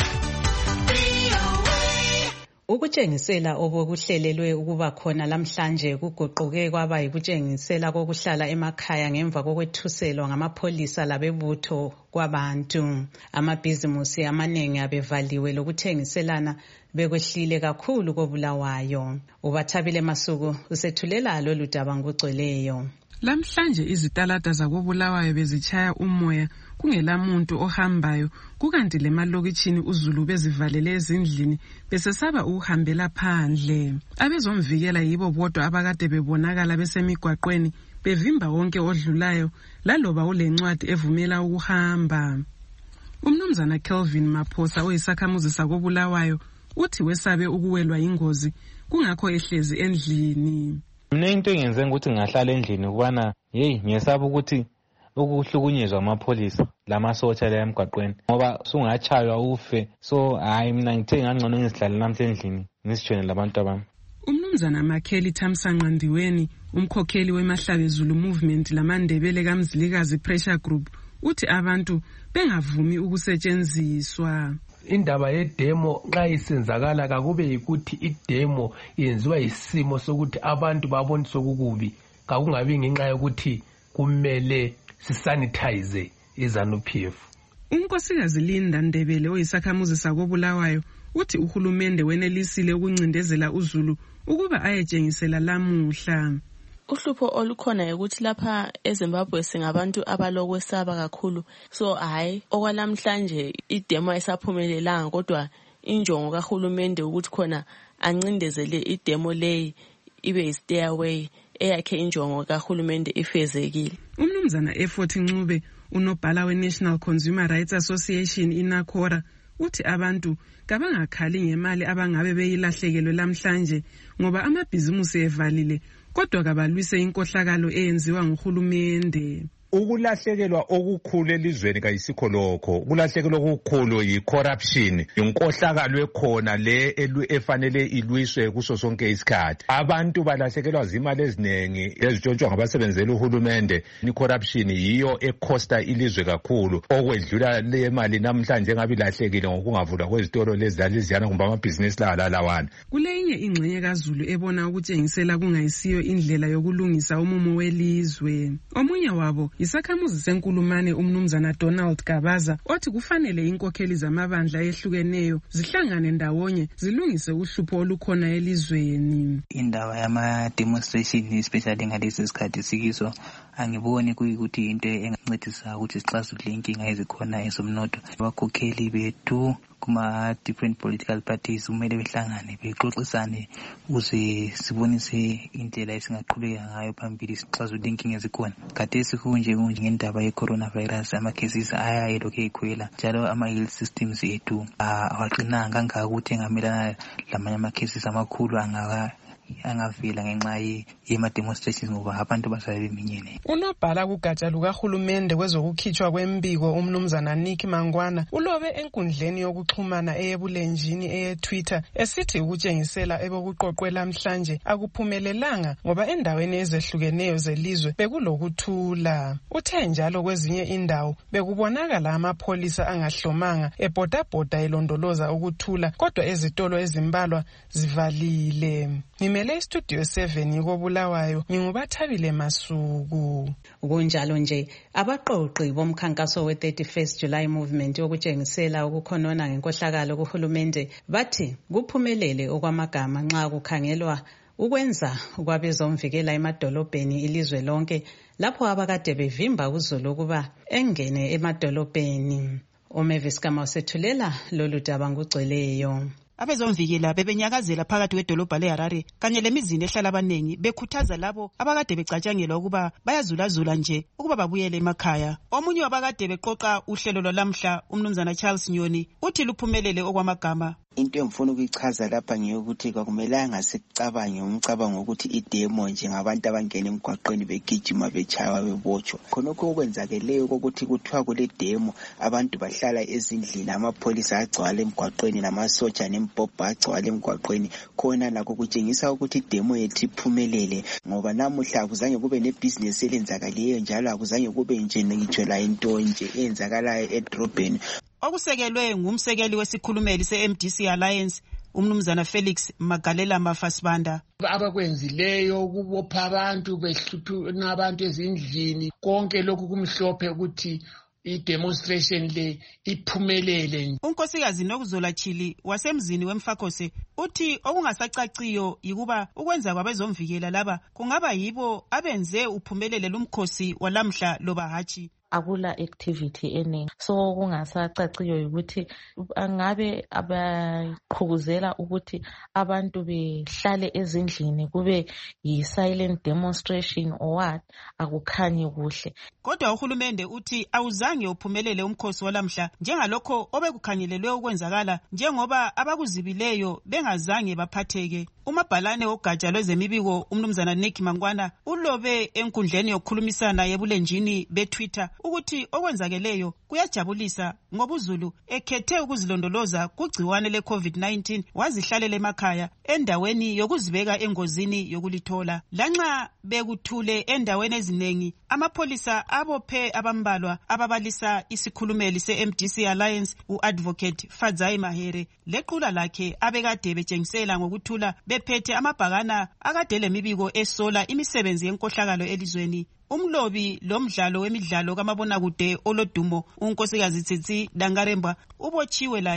VOA. Ukutshengisela obokuhlelelwe ukuba khona lamhlanje kuguquke kwaba yikutshengisela kokuhlala emakhaya ngemva kokwethuselwa ngamapholisa labebutho kwabantu. Amabhizimusi amaningi abevaliwe lokuthengiselana bekwehlile kakhulu koBulawayo. Ubathabile Masuku usethulela lolu daba ngokugcweleyo. Lamhlanje izitalada zakoBulawayo bezitshaya umoya kungelamuntu ohambayo, kukanti lemalokitshini uZulu bezivalele ezindlini besesaba ukuhambela phandle. Abezomvikela yibo bodwa abakade bebonakala besemigwaqweni bevimba wonke odlulayo laloba ulencwadi evumela ukuhamba. Umnumzana Kelvin Maphosa oyisakhamuzi sakoBulawayo uthi wesabe ukuwelwa ingozi kungakho ehlezi endlini. Mina into engenze ukuthi ngahlala endlini kubana ngiyesaba ukuthi ukuhlukunyezwa amapholisa lamasotsha la emgwaqweni ngoba sungachaywa ufe. So mina ngithe ngangcono ngizihlale namhla endlini ngisijone labantu abami. Umnumzana Makheli Thamsanqandiweni umkhokheli weMahlabe Zulu Movement lamandebele kaMzilikazi Pressure Group uthi abantu bengavumi ukusetshenziswa. Indaba yedemo nxa isenzakala kakube yikuthi idemo yenziwa isimo sokuthi abantu baboniswe ukukubi, kakungabi ngenxa yokuthi kumele sisanitize iZANU-PF. Unkosikazi Linda Ndebele oyisakhamuzi sakoBulawayo uthi uhulumende wenelisile ukuncindezela uZulu ukuba ayetshengisela lamuhla. Uhlupho olukhona ukuthi lapha eZimbabwe singabantu abalokwesaba kakhulu, so hayi okwalamhlanje idemo ayisaphumelelanga, kodwa injongo kahulumende ukuthi khona ancindezele idemo leyi ibe yi-stairway eyakhe injongo kahulumende ifezekile. Umnumzana Effort Ncube, unobhala we-National Consumer Rights Association iNACORA, uthi abantu kabangakhali ngemali abangabe beyilahlekelwe lamhlanje ngoba amabhizimusi evalile, kodwa kabalwise inkohlakalo eyenziwa nguhulumende. Ukulahlekelwa okukhulu elizweni kayisikho lokho. Ukulahlekelwa okukhulu yi-corruption, inkohlakalo ekhona le efanele ilwiswe kuso sonke isikhathi. Abantu balahlekelwa zimali ezinengi ezitshontshwa ngabasebenzela uhulumende. I-corruption yiyo ekhosta ilizwe kakhulu, okwedlula le mali namhlanje engabe ilahlekile ngokungavulwa kwezitolo lezizana kumbe amabhizinisi lawana. Kuleyinye ingxenye kaZulu ebona ukutshengisela kungayisiyo indlela yokulungisa umumo welizwe. Omunye wabo isakhamuzi senkulumane umnumzana Donald Gabaza, othi kufanele inkokheli zamabandla ehlukeneyo zihlangane ndawonye zilungise uhlupho olukhona elizweni. Indaba yama-demonstration especially ngalesi sikhathi sikiso angiboni kuyikuthi into engancedisa ukuthi sixazulule inkinga ezikhona ezomnotho. Abakhokheli bethu kuma-different political parties kumele behlangane bexoxisane ukuze sibonise indlela esingaqhubeka ngayo phambili sixazulule inkinga ezikhona. Khathesi kunje ngendaba ye-coronavirus, ama-cases ayelokhu ekhwela njalo ama-health systems ethu awaqinanga kangaka ukuthi engamelana lamanye ama-cases amakhulu angavela ngenxa yema-demonstrations ngoba abantu basabe beminyene. Unobhala kugatsha lukahulumende kwezokukhitshwa kwembiko umnumzana Nick Mangwana ulobe enkundleni yokuxhumana eyebulenjini eye-Twitter esithi ukutshengisela ebokuqoqwela namhlanje akuphumelelanga ngoba endaweni ezehlukeneyo zelizwe bekulokuthula. Uthe njalo kwezinye indawo bekubonakala amapholisa angahlomanga ebhodabhoda elondoloza ukuthula, kodwa ezitolo ezimbalwa zivalile. Ngimele Studio 7 yikobulawayo, ngingubathabile Masuku. Kunjalo nje abaqoqi bomkhankaso we-31st July movement wokutshengisela ukukhonona ngenkohlakalo kuhulumende bathi kuphumelele okwamagama nxa kukhangelwa ukwenza kwabezomvikela emadolobheni ilizwe lonke lapho abakade bevimba uZulu ukuba engene emadolobheni. Umavis Kama usethulela lolu daba ngugcweleyo. Abezomvikela bebenyakazela phakathi kwedolobha leHarare kanye lemizini ehlala abanengi bekhuthaza labo abakade becatshangelwa ukuba bayazulazula nje ukuba babuyele emakhaya. Omunye wabakade beqoqa uhlelo lwalamhla umnumzana Charles Nyoni uthi luphumelele okwamagama. Into engifuna ukuyichaza lapha ngiyokuthi kwakumelanga sicabange umcabango ukuthi idemo nje ngabantu abangena emgwaqweni begijima bechaywa bebotshwa. Khonokho okwenzakeleyo ukuthi kuthiwa kule demo abantu bahlala ezindlini, amapholisa agcwala emgwaqweni namasotsha nempompo agcwala emgwaqweni, khona nakho kutshengisa ukuthi idemo yethu iphumelele ngoba namuhla akuzange kube nebhizinesi elenzakaleyo njalo akuzange kube nje ngitsho la into nje eyenzakalayo edrobheni. Okusekelwe ngumsekeli wesikhulumeli se-MDC Alliance umnumzana Felix Magalela Mafasibanda. Abakwenzileyo ukubopha abantu behlupha nabantu ezindlini konke lokhu kumhlophe ukuthi i-demonstration le iphumelele. Unkosikazi Nokuzola Chili wasemzini weMfakose uthi okungasacaciyo yikuba ukwenza kwabezomvikela laba kungaba yibo abenze uphumelele lumkhosi walamhla loba hatshi. Akula activity eningi, so kungasacaciyo ukuthi angabe abaqhubuzela ukuthi abantu behlale ezindlini kube yi-silent demonstration or what, akukhanyi kuhle. Kodwa uhulumende uthi awuzange uphumelele umkhosi walamhla njengalokho obekukhangelelwe ukwenzakala njengoba abakuzibileyo bengazange baphatheke. Umabhalane wogatsha lwezemibiko umnumzana Nick Mangwana ulobe enkundleni yokukhulumisana yebulenjini beTwitter ukuthi okwenzakeleyo kuyajabulisa ngoba uZulu ekhethe ukuzilondoloza kugciwane le-COVID-19 wazihlalela emakhaya endaweni yokuzibeka engozini yokulithola. Lanxa bekuthule endaweni ezinengi, amapholisa abophe abambalwa ababalisa isikhulumeli se-MDC Alliance u-Advocate Fadzai Mahere lequla lakhe abekade betshengisela ngokuthula bephethe amabhakana akade lemibiko esola imisebenzi yenkohlakalo elizweni. Umlobi lomdlalo wemidlalo kamabonakude olodumo unkosikazi Tsitsi Dangaremba ubotshiwe laye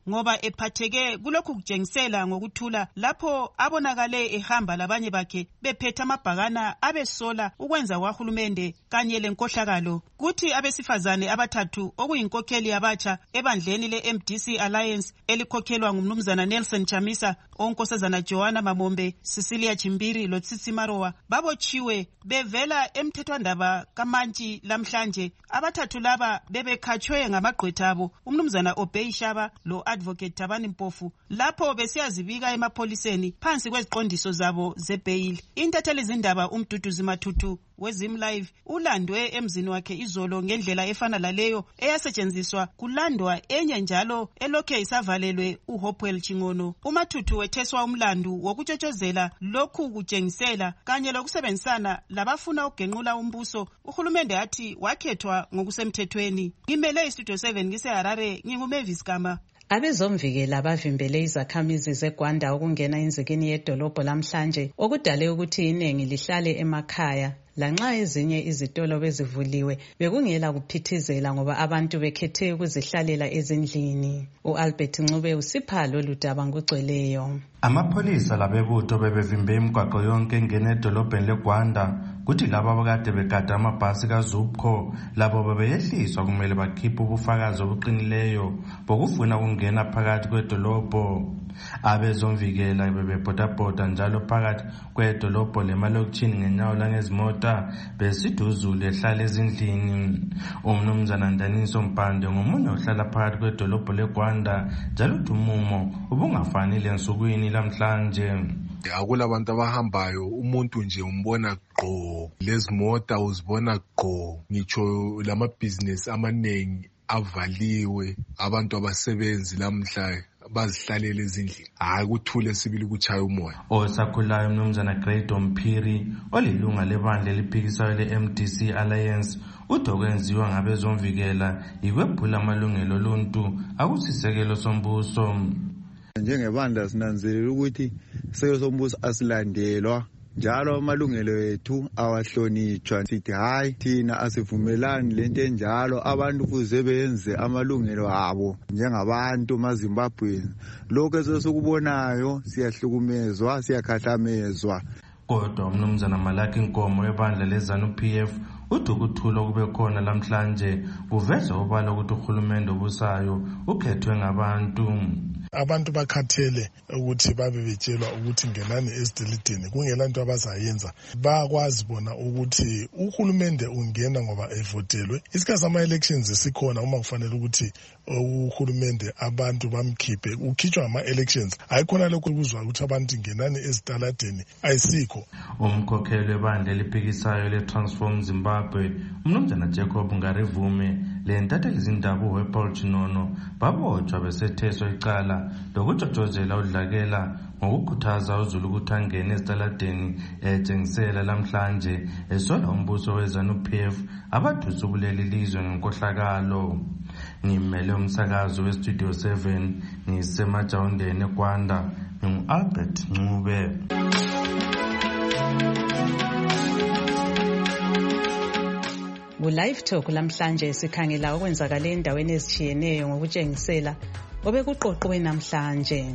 ngoba ephatheke kulokhu kutshengisela ngokuthula lapho abonakale ehamba labanye bakhe bephethe amabhakana abesola ukwenza kwahulumende kanye lenkohlakalo. Kuthi abesifazane abathathu okuyinkokheli yabatsha ebandleni le-MDC Alliance elikhokhelwa ngumnumzana Nelson Chamisa, onkosazana Joanna Mamombe, Cecilia Chimbiri loTsitsi Marowa babotshiwe bevela emthethwandaba kaMantshi lamhlanje. Abathathu laba bebekhatshwe ngamagqwetha abo umnumzana Obey Shaba lo-Advocate Thabani Mpofu lapho besiyazibika emapholiseni phansi kweziqondiso zabo zebail. Intatheli zindaba uMduduzi Mathuthu weZim Live ulandwe emzini wakhe izolo ngendlela efana laleyo eyasetshenziswa kulandwa enye njalo elokhe isavalelwe uHopewell Chingono. uMathuthu wetheswa umlandu wokutshotshozela lokhu kutshengisela kanye lokusebenzisana labafuna ukugenqula umbuso. Uhulumende athi wakhethwa ngokusemthethweni. Ngimele iStudio 7 ngiseHarare, nginguMavis Gama. Abezomvikela bavimbele izakhamizi zeGwanda ukungena inzikini yedolobho lamhlanje okudale ukuthi iningi lihlale emakhaya. Lanxa ezinye izitolo bezivuliwe bekungela kuphithizela ngoba abantu bekhethe ukuzihlalela ezindlini. uAlbert Ncube usipha lolu daba ngugcweleyo. Amapholisa labebutho bebevimbe imigwaqo yonke engena edolobheni leGwanda kuthi labo abakade begada amabhasi kaZupco labo bebeyehliswa kumele bakhiphe ubufakazi obuqinileyo bokufuna ukungena phakathi kwedolobho. Abezomvikela bebebhodabhoda njalo phakathi kwedolobho lemalokishini ngenyawo langezimota besithi uzulu ehlala ezindlini. Umnumzana Ndaniso Mpande ngomunye ohlala phakathi kwedolobho leGwanda njalo uthi umumo ubungafanele ensukwini lamhlanje. Akulabantu abahambayo, umuntu nje umbona gqo, lezi mota uzibona gqo, ngitsho lamabhizinesi amanengi avaliwe, abantu abasebenzi lamhla bazihlalele ezindlini. Hayi kuthule sibili kuchaya umoya. Osakhulayo umnumzana Grade Omphiri olilunga lebandla eliphikisayo le-MDC Alliance uthi okwenziwa ngabezomvikela ikwephula amalungelo oluntu akusisekelo sombuso. Njengebandla sinanzelela ukuthi isekelo sombuso asilandelwa njalo amalungelo ethu awahlonitshwa. Sithi hayi thina asivumelani lento enjalo, abantu kuze benze amalungelo abo njengabantu maZimbabweni. Lokho esikubonayo siyahlukumezwa, siyakhahlamezwa. Kodwa umnumzana Malaki Nkomo webandla leZANU-PF uthi ukuthula kube khona lamhlanje kuveza ubala ukuthi uhulumende obusayo ukhethwe ngabantu. Abantu bakhathele ukuthi babe betshelwa ukuthi ngenani ezidilidini kungela nto abazayenza. Bakwazi bona ukuthi uhulumende ungena ngoba evotelwe. Isikhathi sama-elections esikhona uma kufanele ukuthi uhulumende abantu bamkhiphe ukhitshwa ama-elections. Ayikhona lokho kuzwa ukuthi abantu ngenani ezitaladeni ayisikho. Umkhokheli webandla eliphikisayo le-Transform Zimbabwe umnumzana Jacob Ngarivume lentatheli zindaba uHopewell Chingono babotshwa besetheswa icala lokutshotshozela udlakela ngokukhuthaza uzulu ukuthi angene ezitaladeni etshengisela lamhlanje esola umbuso weZANU-PF abadusa ubuleli ilizwe ngenkohlakalo. Ngimele umsakazo weStudio 7 ngisemajawundeni eGwanda, ngingu-Albert Ncube. Ku-Live Talk lamhlanje sikhangela okwenzakala endaweni ezitshiyeneyo ngokutshengisela obekuqoqwe namhlanje.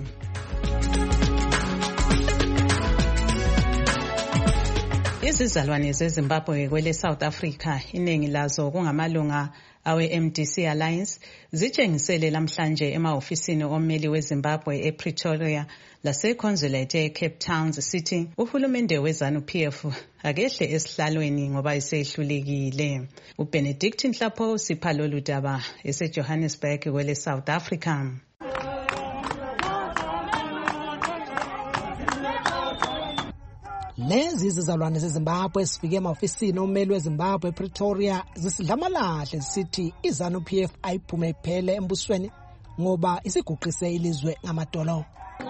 Izizalwane zeZimbabwe kwele South Africa iningi lazo kungamalunga awe-MDC Alliance zitshengisele lamhlanje emahofisini ommeli weZimbabwe ePretoria lase-Consulate eCape Town City uhulumende weZANU-PF akehle esihlalweni ngoba isehlulekile. uBenedict Nhlapho sipha lolu daba eseJohannesburg kwele South Africa. Lezi izizalwane zeZimbabwe sifike emahofisini ommeli weZimbabwe ePretoria zisidlamalahle zisithi iZANU-PF ayiphume kuphela embusweni ngoba isiguqise ilizwe ngamadolo.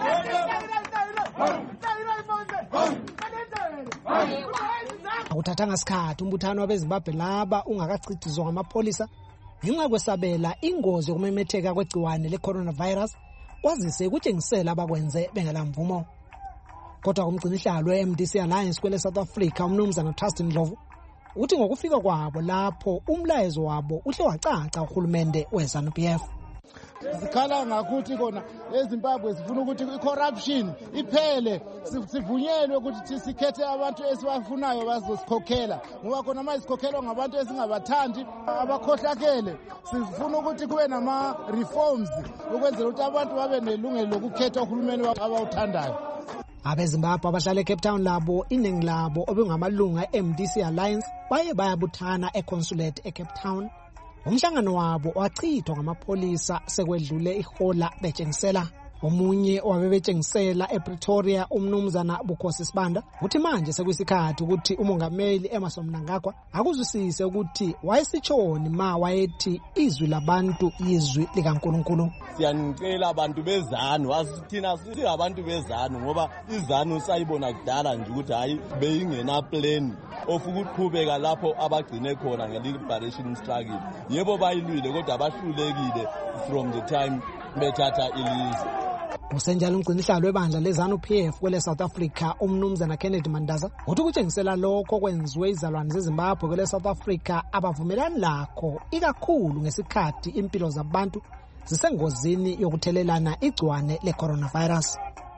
Akuthathanga isikhathi umbuthano wabeZimbabwe laba ungakachithizwa ngamapholisa ngenxa kwesabela ingozi yokumemetheka kwegciwane le-coronavirus kwazise ukutshengisela abakwenze bengelamvumo. Kodwa umgcinihlalo we-MDC Alliance kwele South Africa umnumzana Trustin Ndlovu uthi ngokufika kwabo lapho umlayezo wabo uhle wacaca uhulumende weZANU-PF. sikhala ngakuthi kona eZimbabwe sifuna ukuthi i-corruption iphele, sivunyelwe ukuthi sikhethe abantu esibafunayo bazosikhokhela, ngoba khona manje sikhokhelwa ngabantu esingabathandi abakhohlakele. Sifuna ukuthi kube nama-reforms ukwenzela ukuthi abantu babe nelungelo lokukhetha uhulumeni abawuthandayo. AbeZimbabwe abahlala eCape Town labo iningi labo obengamalunga e-MDC Alliance baye bayabuthana econsulate eCape Town. Umhlangano wabo wachithwa ngamapholisa sekwedlule ihola betshengisela. Omunye wabebetshengisela ePretoria umnumzana Bukhosi Sibanda uthi manje sekuyisikhathi ukuthi umongameli Emmerson Mnangagwa akuzwisise ukuthi wayesitshoni ma wayethi izwi labantu izwi likaNkulunkulu. Siyanicela abantu bezanu, asithina singabantu bezanu ngoba izanu sayibona kudala nje ukuthi hayi beyingena plan of ukuqhubeka lapho abagcine khona nge-liberation struggle. Yebo bayilwile kodwa abahlulekile from the time bethatha ilizwe. Usenjalo umgcinihlalo webandla leZANU-PF kwele South Africa umnumzana Kennedy Mandaza uthi kutshengisela lokho kwenziwe izalwane zeZimbabwe kwele South Africa abavumelani lakho ikakhulu ngesikhathi impilo zabantu zisengozini yokuthelelana igcwane le-coronavirus.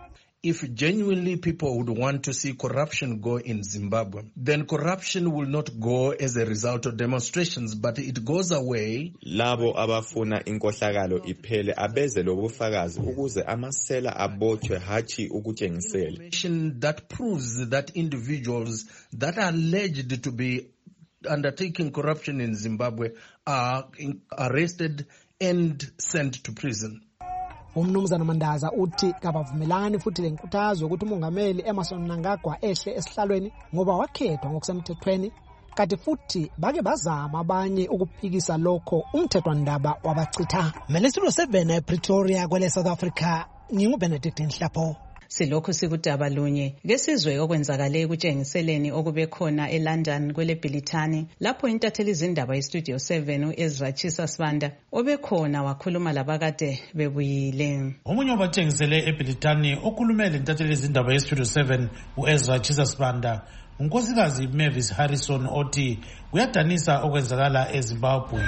If genuinely people would want to see corruption go in Zimbabwe, then corruption will not go as a result of demonstrations, but it goes away. Labo abafuna inkohlakalo iphele abeze lobufakazi ukuze amasela abotshwe hachi ukutshengisela. That proves that individuals that are alleged to be undertaking corruption in Zimbabwe are arrested and sent to prison. Umnumzana Mandaza uthi kabavumelani futhi lenkuthazo ukuthi umongameli Emmerson Mnangagwa ehle esihlalweni ngoba wakhethwa ngokusemthethweni, kanti futhi bake bazama abanye ukuphikisa lokho umthethwandaba wabachitha. Melesilo 7 ePretoria kwele South Africa, nginguBenedict Nhlapho. Silokhu sikudaba lunye ngesizwe okwenzakale ekutshengiseleni okube khona eLondon kwele Bhilithani lapho intatheli izindaba eStudio 7 uEzra Chisa Sibanda obekhona wakhuluma labakade bebuyile. Omunye wabatshengisele eBhilithani okhulumele intatheli izindaba eStudio 7 uEzra Chisa Sibanda unkosikazi Mavis Harrison othi kuyadanisa okwenzakala eZimbabwe.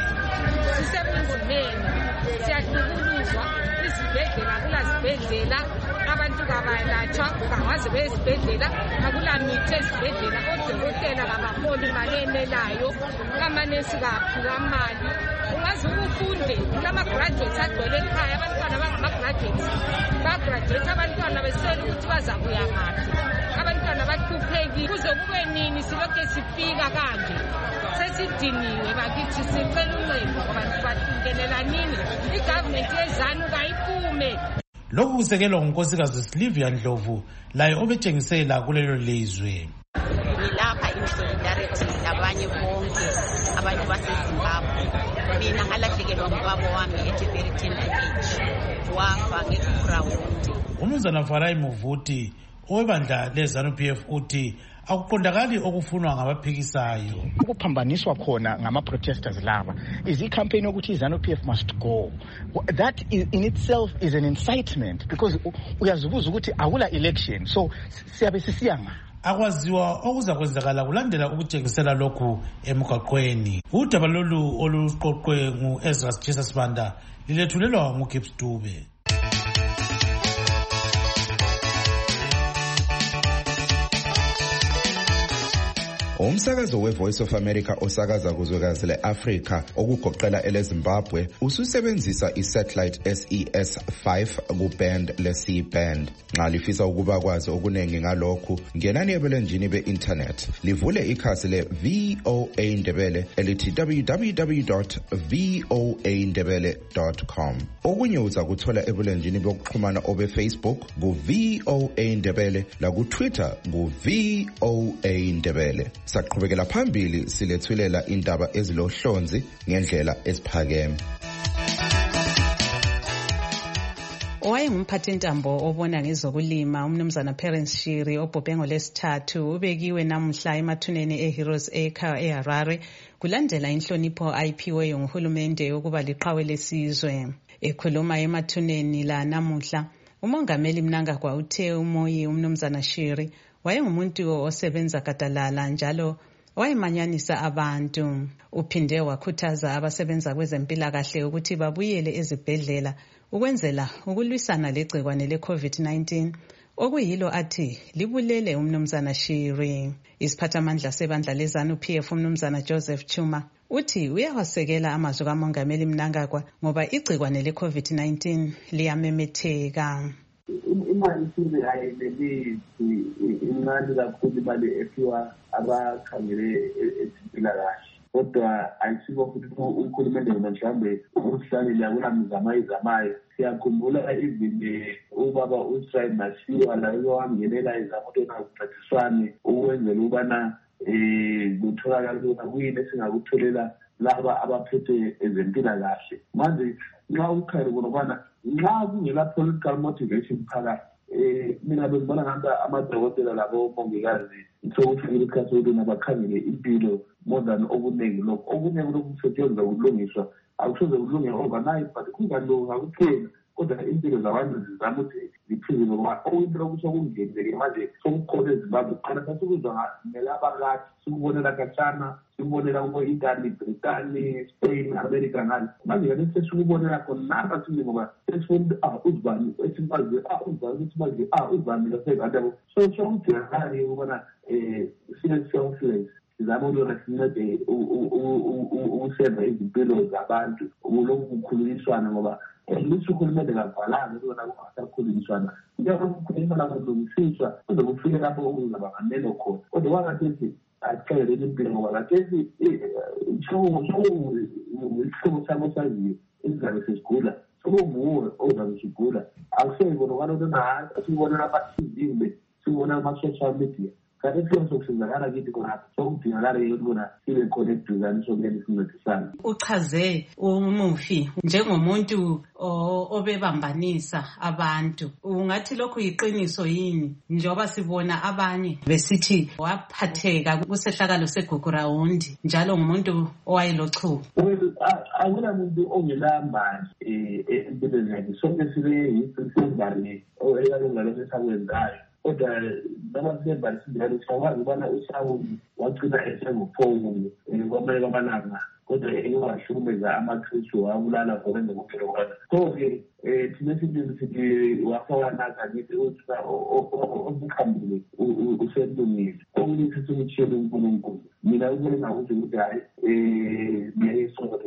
Siyahlukuluzwa izibhedlela kulazibhedlela abantu kabayelatshwa bangaze bezibhedlela akula mithi ezibhedlela odokotela kabaholi imali enelayo amanesi kaphiwa mali ungaze ufunde kulama-graduates agcwele ekhaya abantwana bangama-graduates bagraduate abantwana beswele ukuthi bazakuya ngaphi abantwana bahluphekile kuze kube nini silokhu sifika kanje sesidiniwe bakithi sicela uncedo abantu bahlukelela nini igovernment yezanu kayiphume. Lokhu kusekelwa ngunkosikazi Silvia Ndlovu laye obetshengisela kulelo lizwe. Ngilapha in solidarity labanye bonke abantu baseZimbabwe. Mina ngalahlekelwa ngubaba wami at a very tender age. Wafa ngeground. Umnumzana Farai Muvuti owebandla leZANU-PF uthi akuqondakali okufunwa ngabaphikisayo. Ukuphambaniswa khona ngama-protesters laba is i-campaign ukuthi iZANU-PF must go. That in itself is an incitement because uyazibuza ukuthi akula election, so siyabe sisiyanga. Akwaziwa okuza kwenzakala kulandela ukutshengisela lokhu emgwaqweni. Udaba lolu oluqoqwe nguEzra Chisa Sibanda lilethulelwa nguGibbs Dube. Umsakazo weVoice of America osakaza kuzwekazi leAfrika okugoqela eleZimbabwe ususebenzisa isatellite SES5 kuband le-C-band. Nxa lifisa ukuba kwazi okunengi ngalokhu, ngenani ebulenjini be-internet livule ikhasi le-VOA Ndebele elithi www.voandebele.com. Okunye uza kuthola ebulenjini bokuxhumana obe-Facebook ku-VOA Ndebele laku-Twitter ku-VOA Ndebele. Saqhubekela phambili silethulela indaba ezilohlonzi ngendlela esiphakeme. Owayengumphathintambo obona ngezokulima umnumzana Parents Shiri obhubhe ngolesithathu ubekiwe namuhla emathuneni eHeroes Acre eHarare kulandela inhlonipho ayiphiweyo nguhulumende yokuba liqhawe lesizwe. Ekhuluma emathuneni la namuhla umongameli Mnangagwa uthe umoyi umnumzana Shiri wayengumuntu osebenza gadalala njalo wayemanyanisa abantu. Uphinde wakhuthaza abasebenza kwezempilakahle ukuthi babuyele ezibhedlela ukwenzela ukulwisana legcikwane le-COVID-19, okuyilo athi libulele umnumzana Shiri. Isiphathamandla sebandla leZANU-PF umnumzana Joseph Chuma uthi uyawasekela amazwi kaMongameli Mnangagwa ngoba igcikwane le-COVID-19 liyamemetheka. Imali isizwe ayinelisi, incane kakhulu imali ephiwa abakhangele ezempilakahle. Kodwa ayisiko futhi uhulumende mhlawumbe uhlangile akunamizamayo. Siyakhumbula even ubaba uStrain Masiwa la yowangelela izamoto nakuphathiswane ukwenzela ubana kutholakala ukuthi kuyini esingakutholela laba abaphethe ezempilakahle. Manje nxa ukhayile konobana nxa kungela political motivation phakathi mina bengibona ngathi amadokotela labo mongikazi sokufikela isikhathi sokuthi nabakhangele impilo more than okuningi lokho. Okuningi lokhu kusetshenziswa ukulungiswa akusoze kulunge overnight, but kungalunga kuphela kodwa impilo zabantu zizama ukuthi ziphile ngoba okuyimpilo kusokungenzeke manje sokukhona eZimbabwe qala sasikuzwa ngela abakade sikubonela khatshana sikubonela Italy, Britain, Spain, America ngani manje kanti sesikubonela khona napa sini ngoba sesifunda uzibani esimanje uzibani uzibani lasekade so sokudingakala ukubona selfless sizama ukubona sincede ukuseva izimpilo zabantu lokhu kukhulunyiswana ngoba uhulumende kavalanga ukubona kungasakhulunyiswana kuyakhulunyiswana kulungisiswa kuze kufike lapho okuzaba nganeno khona kodwa wangathethi acele impilo ngoba kathesi isihlobo sabo saziyo isizabe sesigula sokunguwe ozabe sigula akuseyibonakala ukuthi asibonela abathizile sibona ama-social media kanti kuhlose kusizakala kithi khona sokudingakala ukubona sibe khona eduzane sokuyeni sincedisane. Uchaze umufi njengomuntu obebambanisa abantu, ungathi lokhu yiqiniso yini njengoba sibona abanye besithi waphatheka kusehlakalo segugurawundi njalo ngumuntu owayelochuku? Akuna muntu ongelambanje empilweni yakhe sonke sibe yisizane eyalungalo sesakwenzayo kodwa noma sibali sindalo siyakwazi ukubana uShawuli wagcina esenguphomu kwamanye kwamalanga kodwa ewahlukumeza amaKristu wabulala ngokwenza kuphela kwakhe. So-ke thina sithi wafawanaka ngithi okukhambile uselungile okunye sithi umtshele uNkulunkulu. Mina ukubona ngakuthi ukuthi hayi niyayisonga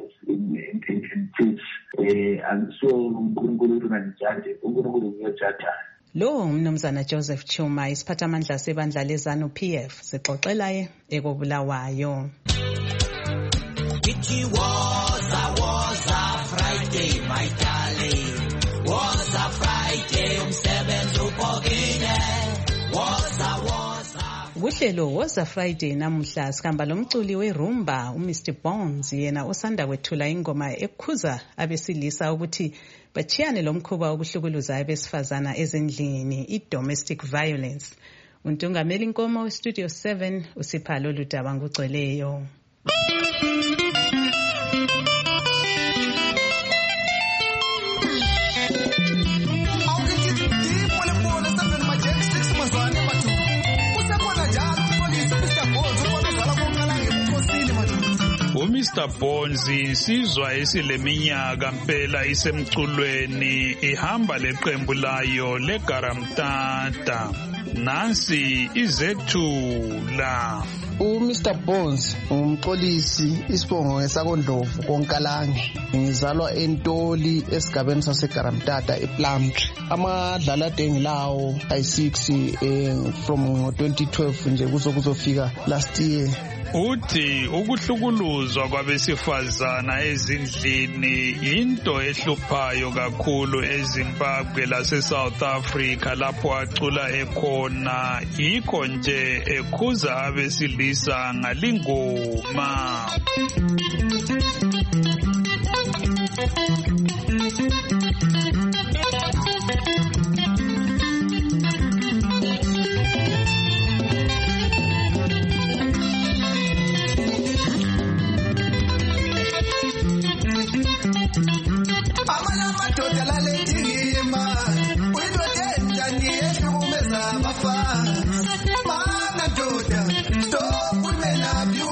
angisuo uNkulunkulu ukuthi nangijaje uNkulunkulu uyojaja. Lo umnumzana Joseph Chuma, isiphathamandla sebandla leZANU-PF, sixoxelaye ekobulawayo. It was a Friday, my darling. Was a Friday, umsebenzi ubhokile. Kuhlelo Woza Friday namuhla sikhamba lomculi weRumba uMr Bones, yena osanda kwethula ingoma ekhuza abesilisa ukuthi bachiyane lomkhuba wokuhlukuluza abesifazana ezindlini, i-domestic violence. Untungameli Nkomo Studio 7 usipha lolu daba ngugcweleyo. uMr Bones insizwa esileminyaka mpela isemculweni ihamba leqembu layo leGaramtata. Nansi izethula. uMr Bones umxolisi isibongo esakondlovu koNkalange. Ngizalwa eNtoli esigabeni saseGaramtata ePlumtree. Amadlala adengilawo ayi6 from 2012 nje kuzofika last year. Uthi ukuhlukuluzwa kwabesifazana ezindlini into ehluphayo kakhulu eZimbabwe laseSouth Africa lapho acula ekhona, yikho nje ekhuza abesilisa ngalingoma. Stop women abuse.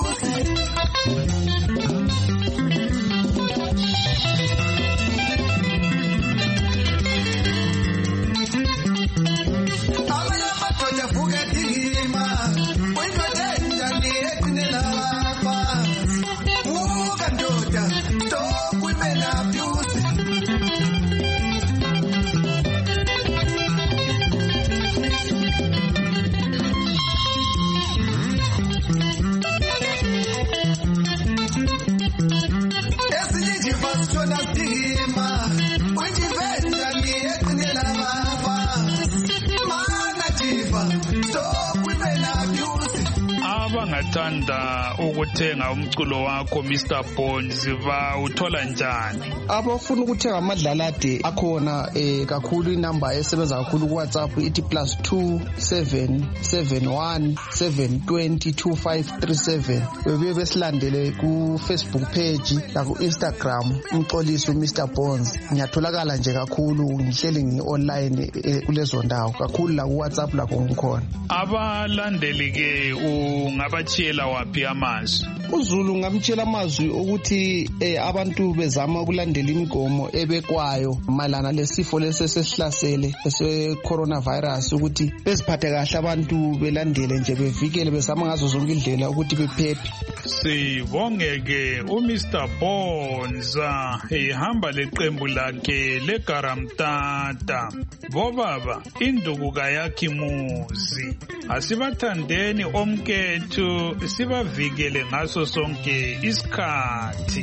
abangathanda ukuthenga umculo wakho Mr Bones uthola njani? Abafuna ukuthenga amadlalade akhona kakhulu inamba esebenza kakhulu ku WhatsApp ithi +2 771 720 2537. Bebuye besilandele ku Facebook page la ku Instagram umxolisi Mr Bones. Ngiyatholakala nje kakhulu ngihleli ngi-online kulezo ndawo kakhulu la ku WhatsApp la kongikhona. Abalandeli ke ungabachiyela wapi amazwi? uZulu ngamtshela amazwi ukuthi abantu bezama ukulandela imigomo ebekwayo malana lesifo lesesihlasele ese coronavirus ukuthi beziphathe kahle abantu belandele nje bevikele bezama ngazo zonke indlela ukuthi bephephe. Sibongeke uMr Bones ehamba leqembu lakhe leGaramtata. Bobaba induku kayakhe imuzi. Asibathandeni omkethu sibavikele ngaso sonke isikhathi.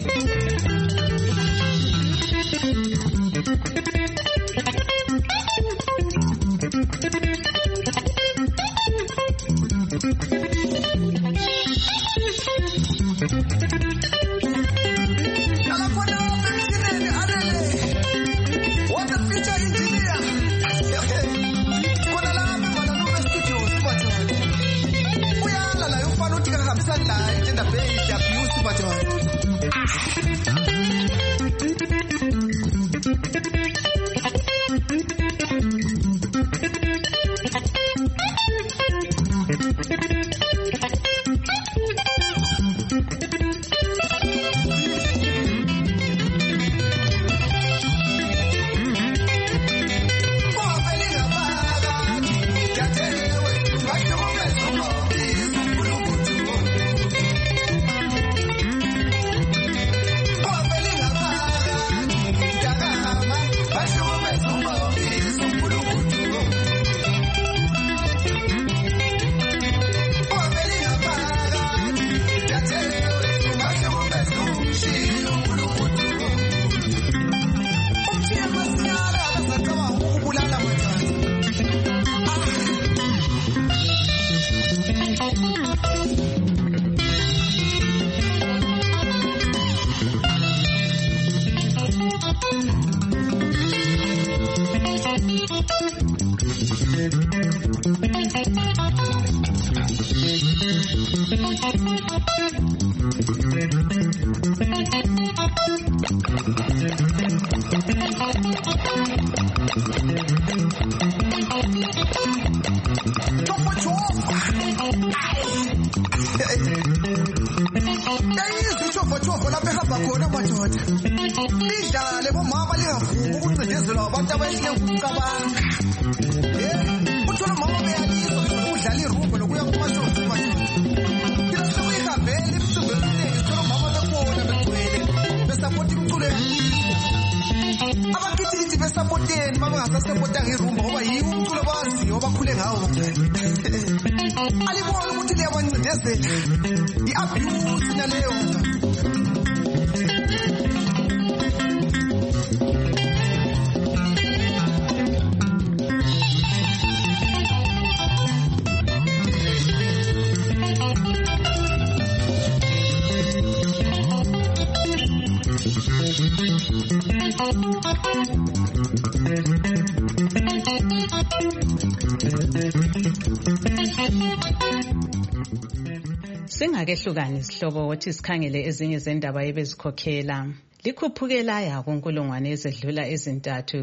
Singakehlukani isihlobo wathi sikhangele ezinye zendaba ebezikhokhela. Likhuphukela yakunkulungwane ezedlula ezintathu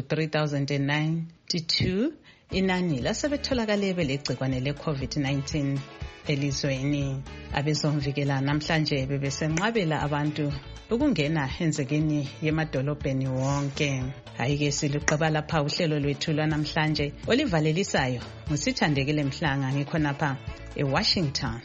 3092 inani lasebetholakale belegcikwane le-COVID-19 elizweni. Abezomvikela namhlanje bebesenqabela abantu ukungena enzekeni yemadolobheni wonke. Hayike siluqaba lapha uhlelo lwethu lwanamhlanje olivalelisayo ngusithandekile Mhlanga ngikhonapha eWashington.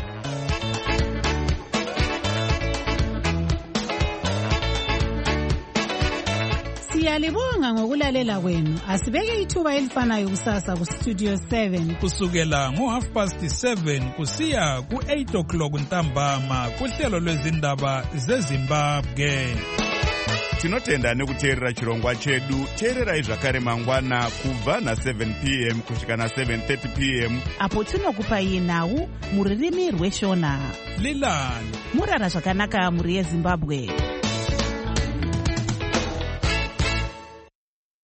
Siyalibonga ngokulalela kwenu. Asibeke ithuba elifanayo kusasa ku Studio 7 kusukela ngo7:30 kusiya ku8 o'clock ntambama kuhlelo lwezindaba zeZimbabwe. tinotenda nekuteerera chirongwa chedu. teererai zvakare mangwana kubva na7 p.m. kusvika na7:30 p.m. apo tinokupai nhau mururimi rweshona. Lilani murara zvakanaka muri yeZimbabwe.